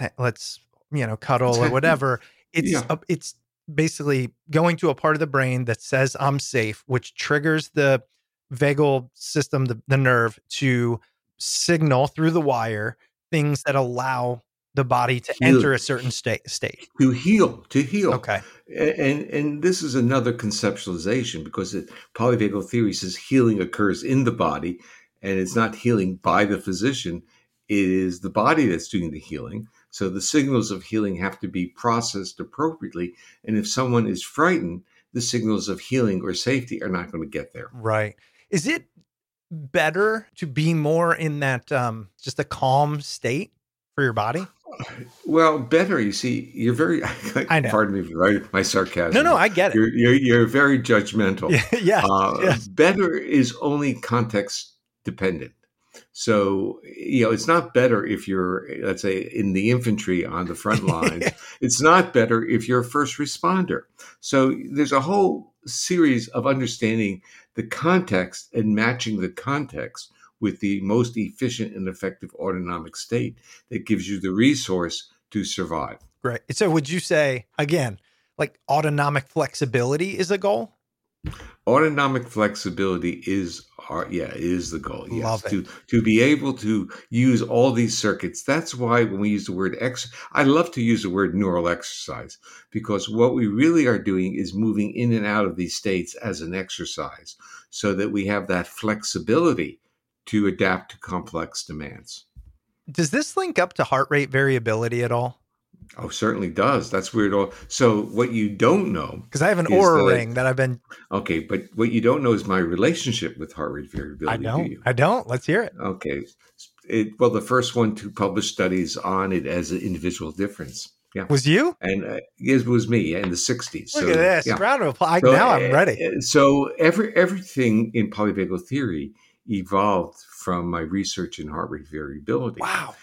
cuddle or whatever." It's basically going to a part of the brain that says I'm safe, which triggers the vagal system, the nerve, to signal through the wire things that allow the body to enter a certain state. To heal. Okay. And this is another conceptualization, because polyvagal theory says healing occurs in the body, and it's not healing by the physician. It is the body that's doing the healing. So the signals of healing have to be processed appropriately. And if someone is frightened, the signals of healing or safety are not going to get there. Right. Is it better to be more in that just a calm state for your body? Well, better. You see, you're very. I know. Pardon me for my sarcasm. No, I get it. You're very judgmental. Yes. Better is only context dependent. So, it's not better if you're, let's say, in the infantry on the front lines. It's not better if you're a first responder. So there's a whole series of understanding the context and matching the context with the most efficient and effective autonomic state that gives you the resource to survive. Right. So would you say, again, like autonomic flexibility is a goal? Autonomic flexibility is the goal. Yes. Love it. To be able to use all these circuits. That's why when we use the word I love to use the word neural exercise, because what we really are doing is moving in and out of these states as an exercise, so that we have that flexibility to adapt to complex demands. Does this link up to heart rate variability at all? Oh, certainly does. That's weird. So what you don't know, because I have an Oura ring that I've been. Okay, but what you don't know is my relationship with heart rate variability. I don't. Let's hear it. Okay. The first one to publish studies on it as an individual difference. Yeah. Was you? And it was me in the 60s. Look at this. Yeah. Round of applause. Now I'm ready. So everything in polyvagal theory evolved from my research in heart rate variability. Wow.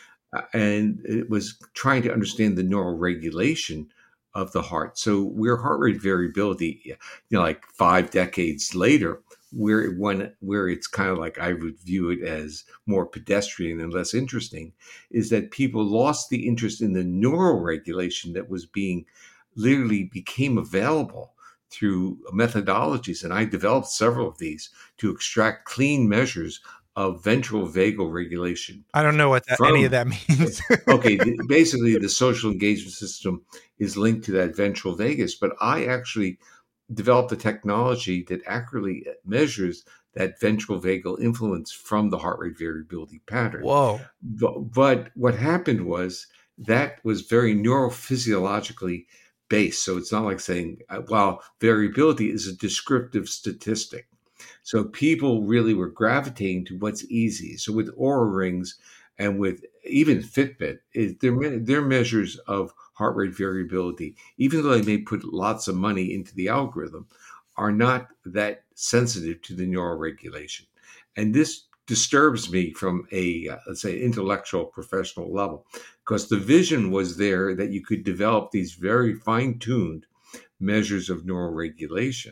And it was trying to understand the neural regulation of the heart. So where heart rate variability, like 5 decades later, where it's kind of like I would view it as more pedestrian and less interesting, is that people lost the interest in the neural regulation that was literally became available through methodologies. And I developed several of these to extract clean measures of ventral vagal regulation. I don't know what any of that means. Okay, basically the social engagement system is linked to that ventral vagus, but I actually developed a technology that accurately measures that ventral vagal influence from the heart rate variability pattern. Whoa. But what happened was that was very neurophysiologically based. So it's not like saying, well, variability is a descriptive statistic. So people really were gravitating to what's easy. So with Oura Rings and with even Fitbit, they're measures of heart rate variability, even though they may put lots of money into the algorithm, are not that sensitive to the neuroregulation. And this disturbs me from a, let's say, intellectual professional level, because the vision was there that you could develop these very fine-tuned measures of neuroregulation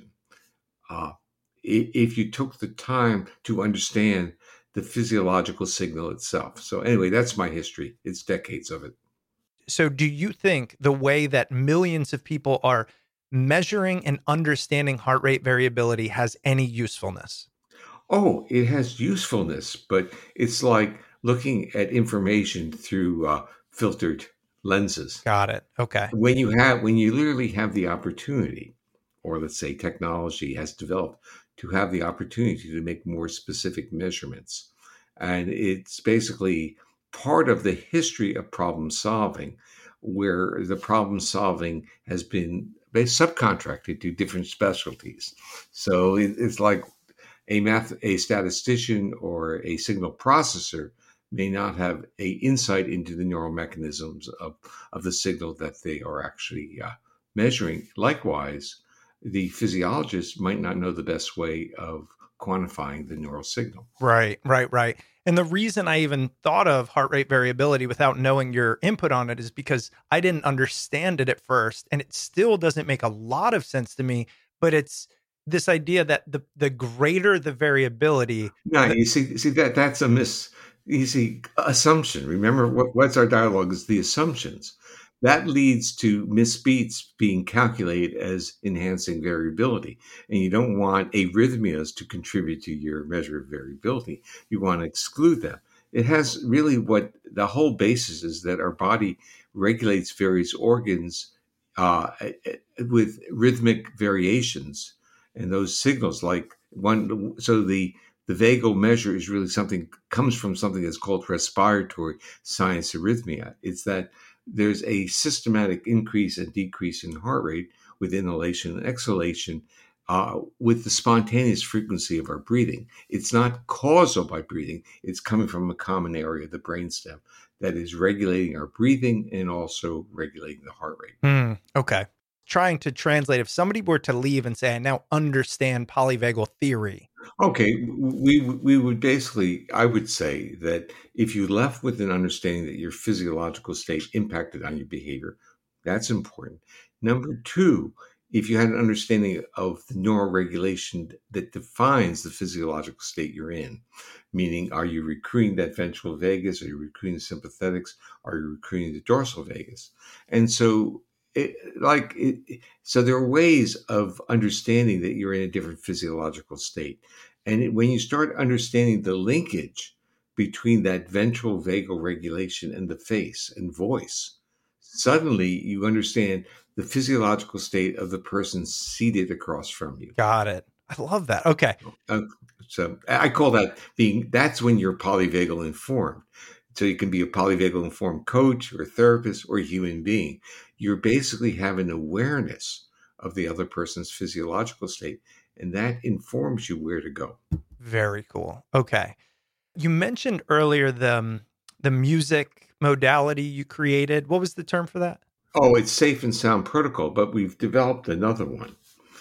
if you took the time to understand the physiological signal itself. So anyway, that's my history. It's decades of it. So do you think the way that millions of people are measuring and understanding heart rate variability has any usefulness? Oh, it has usefulness, but it's like looking at information through filtered lenses. Got it. Okay. When you literally have the opportunity, or let's say technology has developed to have the opportunity to make more specific measurements. And it's basically part of the history of problem solving, where the problem solving has been subcontracted to different specialties. So it's like a statistician or a signal processor may not have a insight into the neural mechanisms of the signal that they are actually measuring. Likewise, the physiologist might not know the best way of quantifying the neural signal. Right. And the reason I even thought of heart rate variability without knowing your input on it is because I didn't understand it at first, and it still doesn't make a lot of sense to me, but it's this idea that the greater the variability. No, you see that's a assumption. Remember what's our dialogue is the assumptions. That leads to misbeats being calculated as enhancing variability. And you don't want arrhythmias to contribute to your measure of variability. You want to exclude them. It has really what the whole basis is, that our body regulates various organs with rhythmic variations. And those signals, the vagal measure is really comes from something that's called respiratory sinus arrhythmia. It's that there's a systematic increase and decrease in heart rate with inhalation and exhalation with the spontaneous frequency of our breathing. It's not causal by breathing. It's coming from a common area of the brainstem that is regulating our breathing and also regulating the heart rate. Okay. Trying to translate, if somebody were to leave and say, I now understand polyvagal theory. Okay, we would basically, I would say that if you left with an understanding that your physiological state impacted on your behavior, that's important. Number two, if you had an understanding of the neuroregulation that defines the physiological state you're in, meaning are you recruiting that ventral vagus, are you recruiting the sympathetics, are you recruiting the dorsal vagus? And so so there are ways of understanding that you're in a different physiological state. And when you start understanding the linkage between that ventral vagal regulation and the face and voice, suddenly you understand the physiological state of the person seated across from you. Got it. I love that. Okay. So I call that's when you're polyvagal informed. So you can be a polyvagal informed coach or therapist or a human being. You're basically having awareness of the other person's physiological state, and that informs you where to go. Very cool. Okay. You mentioned earlier the music modality you created. What was the term for that? Oh, it's Safe and Sound Protocol, but we've developed another one.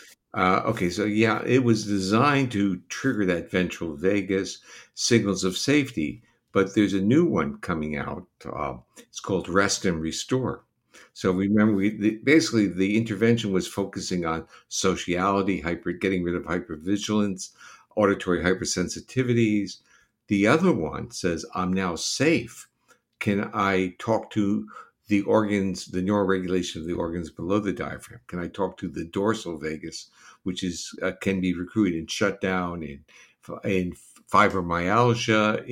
It was designed to trigger that ventral vagus signals of safety. But there's a new one coming out. It's called Rest and Restore. So remember, basically the intervention was focusing on sociality, getting rid of hypervigilance, auditory hypersensitivities. The other one says, I'm now safe. Can I talk to the organs, the neuroregulation of the organs below the diaphragm? Can I talk to the dorsal vagus, which can be recruited and shut down in fibromyalgia,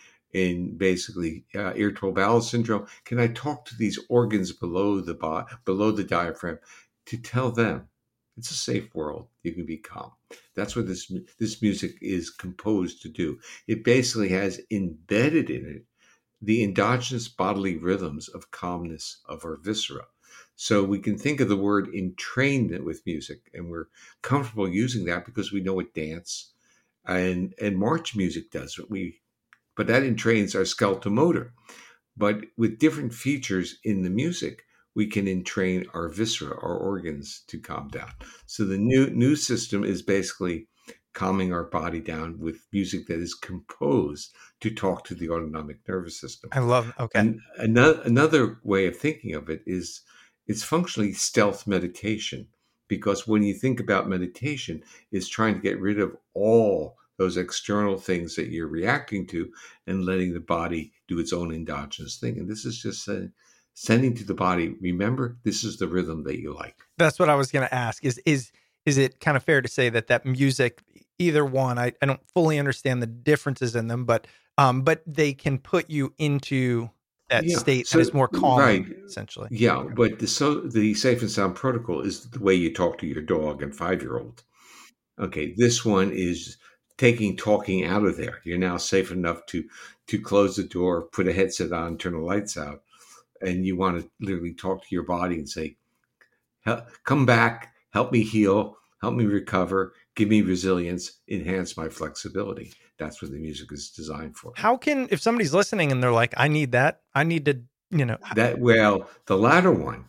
in basically irritable bowel syndrome? Can I talk to these organs below the diaphragm to tell them it's a safe world? You can be calm. That's what this music is composed to do. It basically has embedded in it the endogenous bodily rhythms of calmness of our viscera. So we can think of the word entrainment with music, and we're comfortable using that because we know what dance and march music does. But that entrains our skeletal motor. But with different features in the music, we can entrain our viscera, our organs, to calm down. So the new system is basically calming our body down with music that is composed to talk to the autonomic nervous system. I love, okay. And another way of thinking of it is it's functionally stealth meditation, because when you think about meditation, it's trying to get rid of all those external things that you're reacting to and letting the body do its own endogenous thing. And this is just sending to the body, remember, this is the rhythm that you like. That's what I was going to ask. Is it kind of fair to say that music, either one, I don't fully understand the differences in them, but they can put you into that state that is more calming, right, essentially. Yeah, but the Safe and Sound protocol is the way you talk to your dog and 5-year-old. Okay, this one is taking talking out of there. You're now safe enough to close the door, put a headset on, turn the lights out, and you want to literally talk to your body and say, come back, help me heal, help me recover, give me resilience, enhance my flexibility. That's what the music is designed for. How can, if somebody's listening and they're like, I need that, I need to, Well, the latter one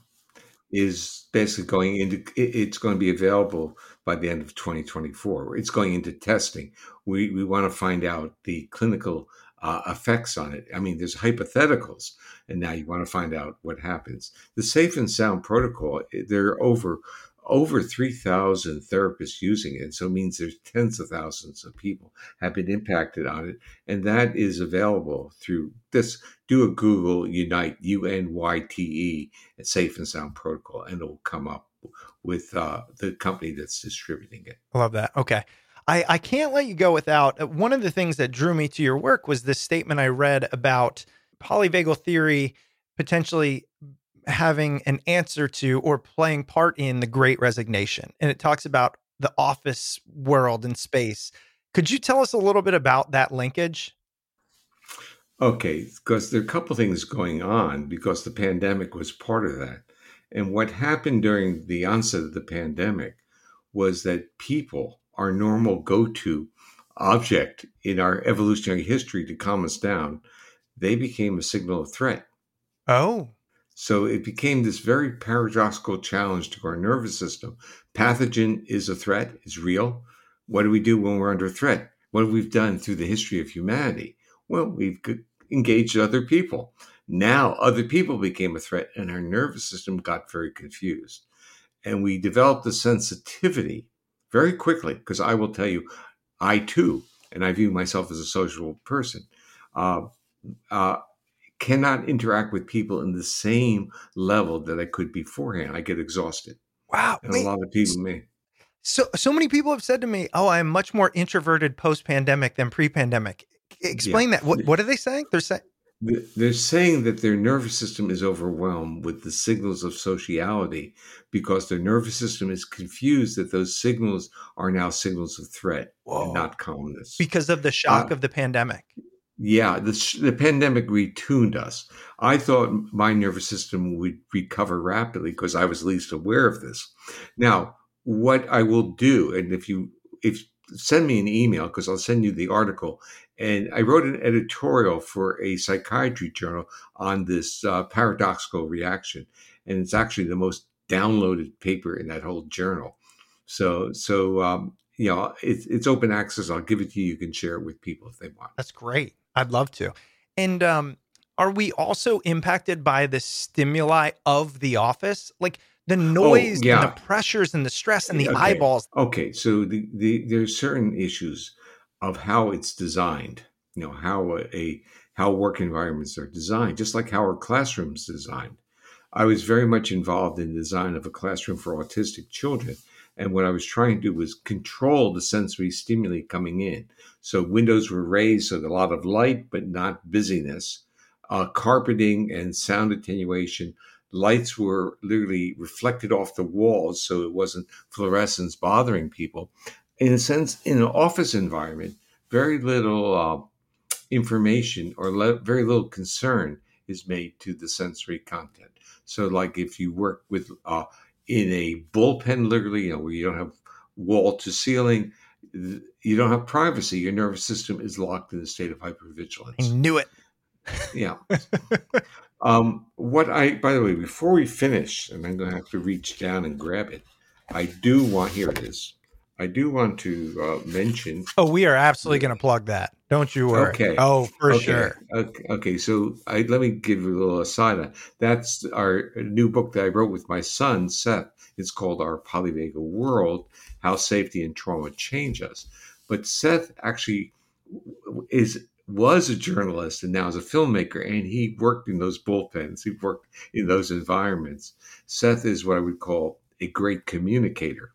is basically going into, it's going to be available by the end of 2024. It's going into testing. We want to find out the clinical effects on it. I mean, there's hypotheticals, and now you want to find out what happens. The Safe and Sound protocol, there are over 3,000 therapists using it. So it means there's tens of thousands of people have been impacted on it. And that is available through this. Do a Google Unite, UNYTE, Safe and Sound protocol, and it will come up with the company that's distributing it. I love that. Okay. I can't let you go without, one of the things that drew me to your work was this statement I read about polyvagal theory potentially having an answer to or playing part in the Great Resignation. And it talks about the office world and space. Could you tell us a little bit about that linkage? Okay, because there are a couple of things going on, because the pandemic was part of that. And what happened during the onset of the pandemic was that people, our normal go-to object in our evolutionary history to calm us down, they became a signal of threat. Oh. So it became this very paradoxical challenge to our nervous system. Pathogen is a threat, is real. What do we do when we're under threat? What have we done through the history of humanity? Well, we've engaged other people. Now other people became a threat, and our nervous system got very confused. And we developed a sensitivity very quickly, because I will tell you, I too, and I view myself as a social person, cannot interact with people in the same level that I could beforehand. I get exhausted. Wow. And a lot of people may. So many people have said to me, oh, I'm much more introverted post-pandemic than pre-pandemic. Explain that. What are they saying? They're saying that their nervous system is overwhelmed with the signals of sociality, because their nervous system is confused that those signals are now signals of threat and not calmness. Because of the shock of the pandemic. Yeah, the pandemic retuned us. I thought my nervous system would recover rapidly because I was least aware of this. Now, what I will do, and if send me an email, because I'll send you the article. And I wrote an editorial for a psychiatry journal on this paradoxical reaction. And it's actually the most downloaded paper in that whole journal. So it's open access. I'll give it to you. You can share it with people if they want. That's great. I'd love to. And are we also impacted by the stimuli of the office? Like the noise and the pressures and the stress and the eyeballs. Okay. So there's certain issues of how it's designed, how work environments are designed, just like how our classrooms designed. I was very much involved in the design of a classroom for autistic children. And what I was trying to do was control the sensory stimuli coming in. So windows were raised, so a lot of light, but not busyness. Carpeting and sound attenuation. Lights were literally reflected off the walls, so it wasn't fluorescence bothering people. In a sense, in an office environment, very little information or very little concern is made to the sensory content. So like if you work with in a bullpen, literally, where you don't have wall to ceiling, you don't have privacy. Your nervous system is locked in a state of hypervigilance. I knew it. Yeah. By the way, before we finish, and I'm going to have to reach down and grab it, here it is. I do want to mention. Oh, we are absolutely going to plug that. Don't you worry. Okay. Oh, for sure. Okay. So let me give you a little aside. That's our new book that I wrote with my son, Seth. It's called Our Polyvagal World, How Safety and Trauma Change Us. But Seth actually was a journalist and now is a filmmaker, and he worked in those bullpens. He worked in those environments. Seth is what I would call a great communicator.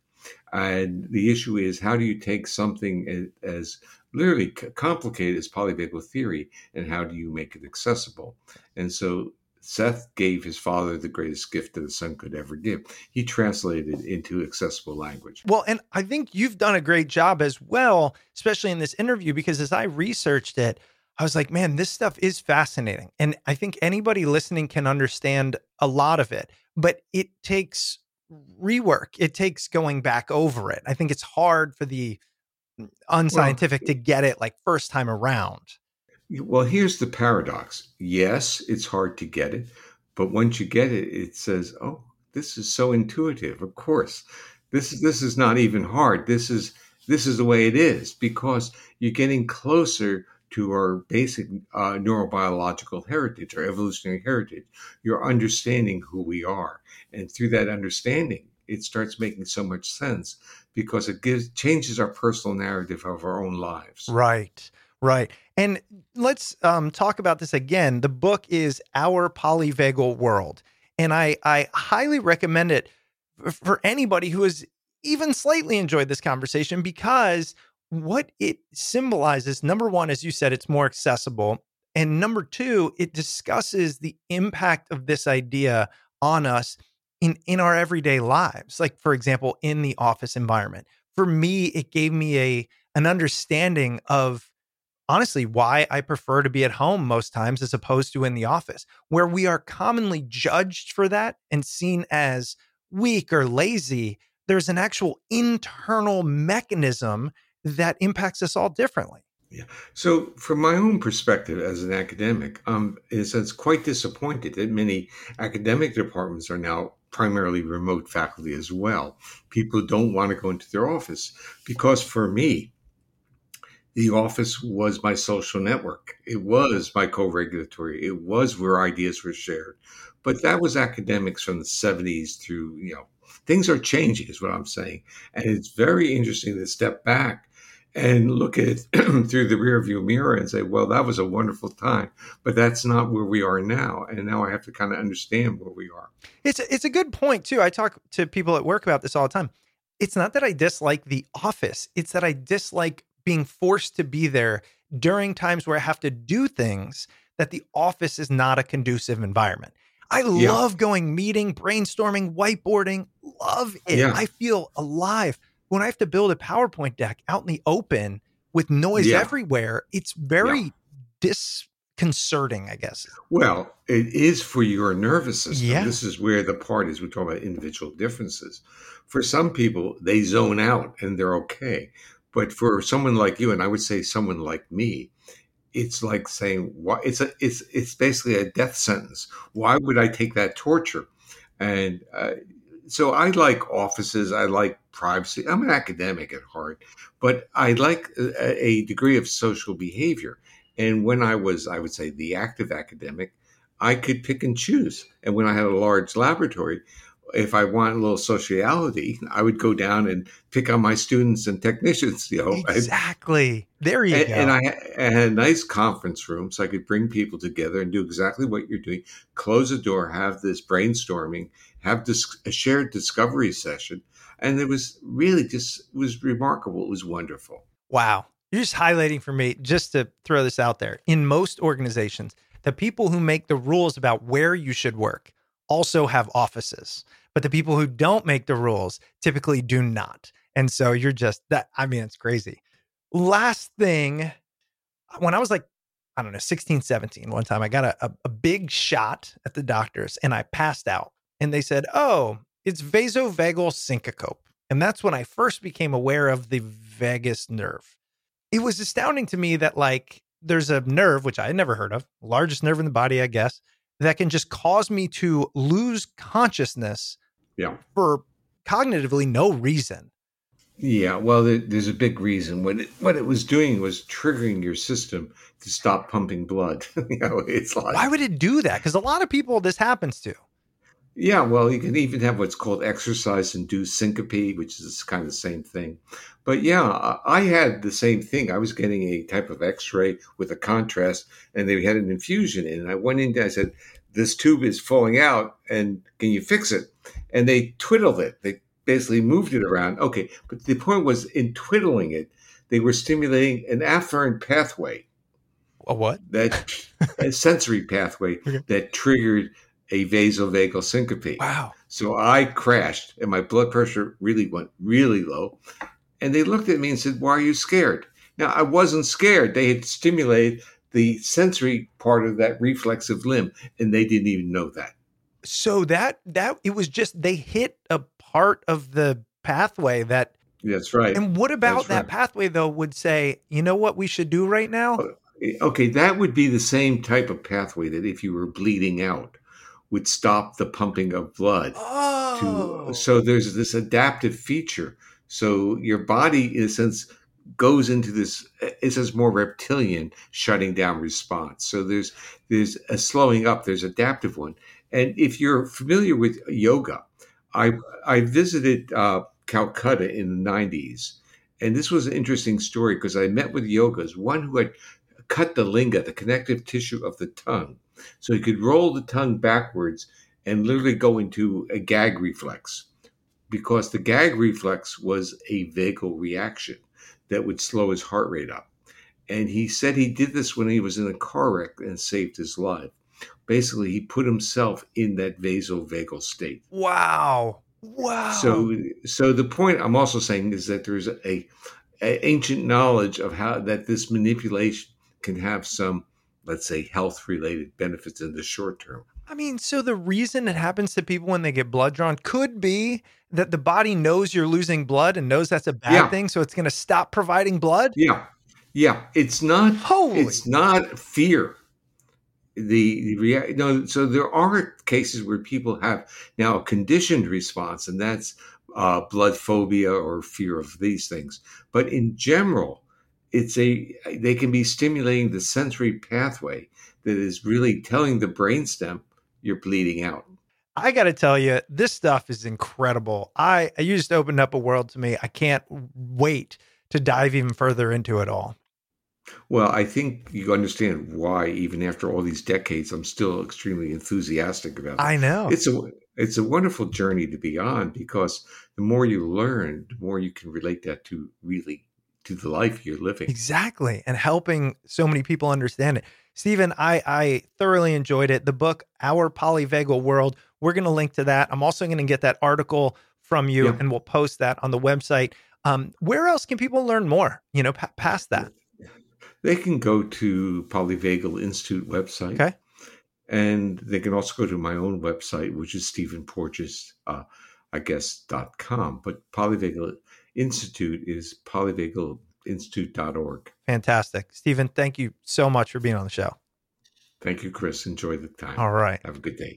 And the issue is, how do you take something as literally complicated as polyvagal theory, and how do you make it accessible? And so Seth gave his father the greatest gift that a son could ever give. He translated it into accessible language. Well, and I think you've done a great job as well, especially in this interview, because as I researched it, I was like, man, this stuff is fascinating. And I think anybody listening can understand a lot of it, but it takes rework. It takes going back over it. I think it's hard for the unscientific to get it like first time around. Well, here's the paradox. Yes, it's hard to get it, but once you get it, it says, oh, this is so intuitive. Of course, this is not even hard. This is the way it is, because you're getting closer to our basic neurobiological heritage, our evolutionary heritage. You're understanding who we are. And through that understanding, it starts making so much sense, because it changes our personal narrative of our own lives. Right. And let's talk about this again. The book is Our Polyvagal World. And I highly recommend it for anybody who has even slightly enjoyed this conversation, because what it symbolizes, number one, as you said, it's more accessible. And number two, it discusses the impact of this idea on us in our everyday lives. Like, for example, in the office environment. For me, it gave me an understanding of, honestly, why I prefer to be at home most times as opposed to in the office, where we are commonly judged for that and seen as weak or lazy. There's an actual internal mechanism that impacts us all differently. Yeah. So from my own perspective as an academic, in a sense, quite disappointed that many academic departments are now primarily remote faculty as well. People don't want to go into their office, because for me, the office was my social network. It was my co-regulatory. It was where ideas were shared. But that was academics from the 70s through, things are changing is what I'm saying. And it's very interesting to step back and look at it through the rearview mirror and say, well, that was a wonderful time, but that's not where we are now. And now I have to kind of understand where we are. It's a good point too. I talk to people at work about this all the time. It's not that I dislike the office. It's that I dislike being forced to be there during times where I have to do things that the office is not a conducive environment. I love going meeting, brainstorming, whiteboarding, love it. Yeah. I feel alive. When I have to build a PowerPoint deck out in the open with noise everywhere, it's very disconcerting, I guess. Well, it is for your nervous system. Yeah. This is where the part is, we talk about individual differences. For some people, they zone out and they're okay. But for someone like you, and I would say someone like me, it's like saying, it's basically a death sentence. Why would I take that torture? And so I like offices. I like privacy. I'm an academic at heart, but I like a degree of social behavior. And when I would say, the active academic, I could pick and choose. And when I had a large laboratory, if I want a little sociality, I would go down and pick on my students and technicians. Exactly. There you go. And I had a nice conference room, so I could bring people together and do exactly what you're doing. Close the door, have this brainstorming, have a shared discovery session. And it was really was remarkable. It was wonderful. Wow. You're just highlighting for me, just to throw this out there. In most organizations, the people who make the rules about where you should work also have offices, but the people who don't make the rules typically do not. And so you're just that. I mean, it's crazy. Last thing, when I was like, I don't know, 16, 17, one time I got a big shot at the doctors and I passed out and they said, oh, it's vasovagal syncope. And that's when I first became aware of the vagus nerve. It was astounding to me that like there's a nerve, which I had never heard of, largest nerve in the body, I guess, that can just cause me to lose consciousness for cognitively no reason. Yeah, well, there's a big reason. What it was doing was triggering your system to stop pumping blood. It's like, why would it do that? Because a lot of people this happens to. Yeah, well, you can even have what's called exercise-induced syncope, which is kind of the same thing. But yeah, I had the same thing. I was getting a type of X-ray with a contrast, and they had an infusion in. And I went in there, I said, this tube is falling out, and can you fix it? And they twiddled it. They basically moved it around. Okay, but the point was, in twiddling it, they were stimulating an afferent pathway. A what? A sensory pathway that triggered a vasovagal syncope. Wow. So I crashed and my blood pressure really went really low. And they looked at me and said, why are you scared? Now, I wasn't scared. They had stimulated the sensory part of that reflexive limb, and they didn't even know that. So that it was just, they hit a part of the pathway that. That's right. And what about that pathway, though, would say, you know what we should do right now? Okay, that would be the same type of pathway that if you were bleeding out would stop the pumping of blood. So there's this adaptive feature. So your body, in a sense, goes into this, it says more reptilian shutting down response. So there's a slowing up, there's adaptive one. And if you're familiar with yoga, I visited Calcutta in the 90s. And this was an interesting story because I met with yogas, one who had cut the linga, the connective tissue of the tongue. So he could roll the tongue backwards and literally go into a gag reflex, because the gag reflex was a vagal reaction that would slow his heart rate up. And he said he did this when he was in a car wreck and saved his life. Basically, he put himself in that vasovagal state. Wow. So the point I'm also saying is that there's a ancient knowledge of how that this manipulation can have some, let's say, health-related benefits in the short term. I mean, so the reason it happens to people when they get blood drawn could be that the body knows you're losing blood and knows that's a bad thing, so it's going to stop providing blood? Yeah. It's not It's not fear. So there are cases where people have now a conditioned response, and that's blood phobia or fear of these things. But in general, they can be stimulating the sensory pathway that is really telling the brainstem you're bleeding out. I got to tell you, this stuff is incredible. You just opened up a world to me. I can't wait to dive even further into it all. Well, I think you understand why, even after all these decades, I'm still extremely enthusiastic about it. I know. It's a wonderful journey to be on, because the more you learn, the more you can relate that to the life you're living. Exactly. And helping so many people understand it. Stephen, I thoroughly enjoyed it. The book, Our Polyvagal World, we're going to link to that. I'm also going to get that article from you and we'll post that on the website. Where else can people learn more, past that? They can go to Polyvagal Institute website. Okay. And they can also go to my own website, which is stephenporges.com. But Polyvagal Institute is polyvagalinstitute.org. Fantastic. Stephen, thank you so much for being on the show. Thank you, Chris. Enjoy the time. All right. Have a good day.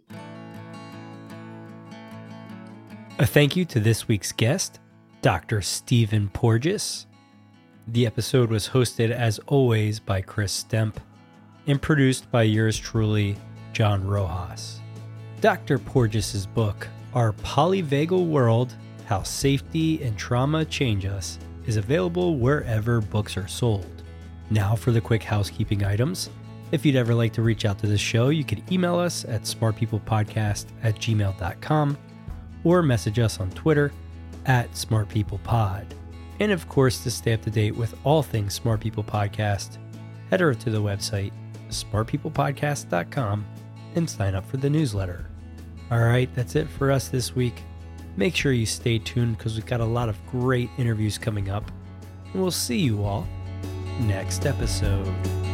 A thank you to this week's guest, Dr. Stephen Porges. The episode was hosted, as always, by Chris Stemp and produced by yours truly, John Rojas. Dr. Porges' book, Our Polyvagal World, How Safety and Trauma Change Us, is available wherever books are sold. Now for the quick housekeeping items. If you'd ever like to reach out to the show, you can email us at smartpeoplepodcast@gmail.com. or message us on Twitter at SmartPeoplePod. And of course, to stay up to date with all things Smart People Podcast, head over to the website, smartpeoplepodcast.com, and sign up for the newsletter. All right, that's it for us this week. Make sure you stay tuned because we've got a lot of great interviews coming up. And we'll see you all next episode.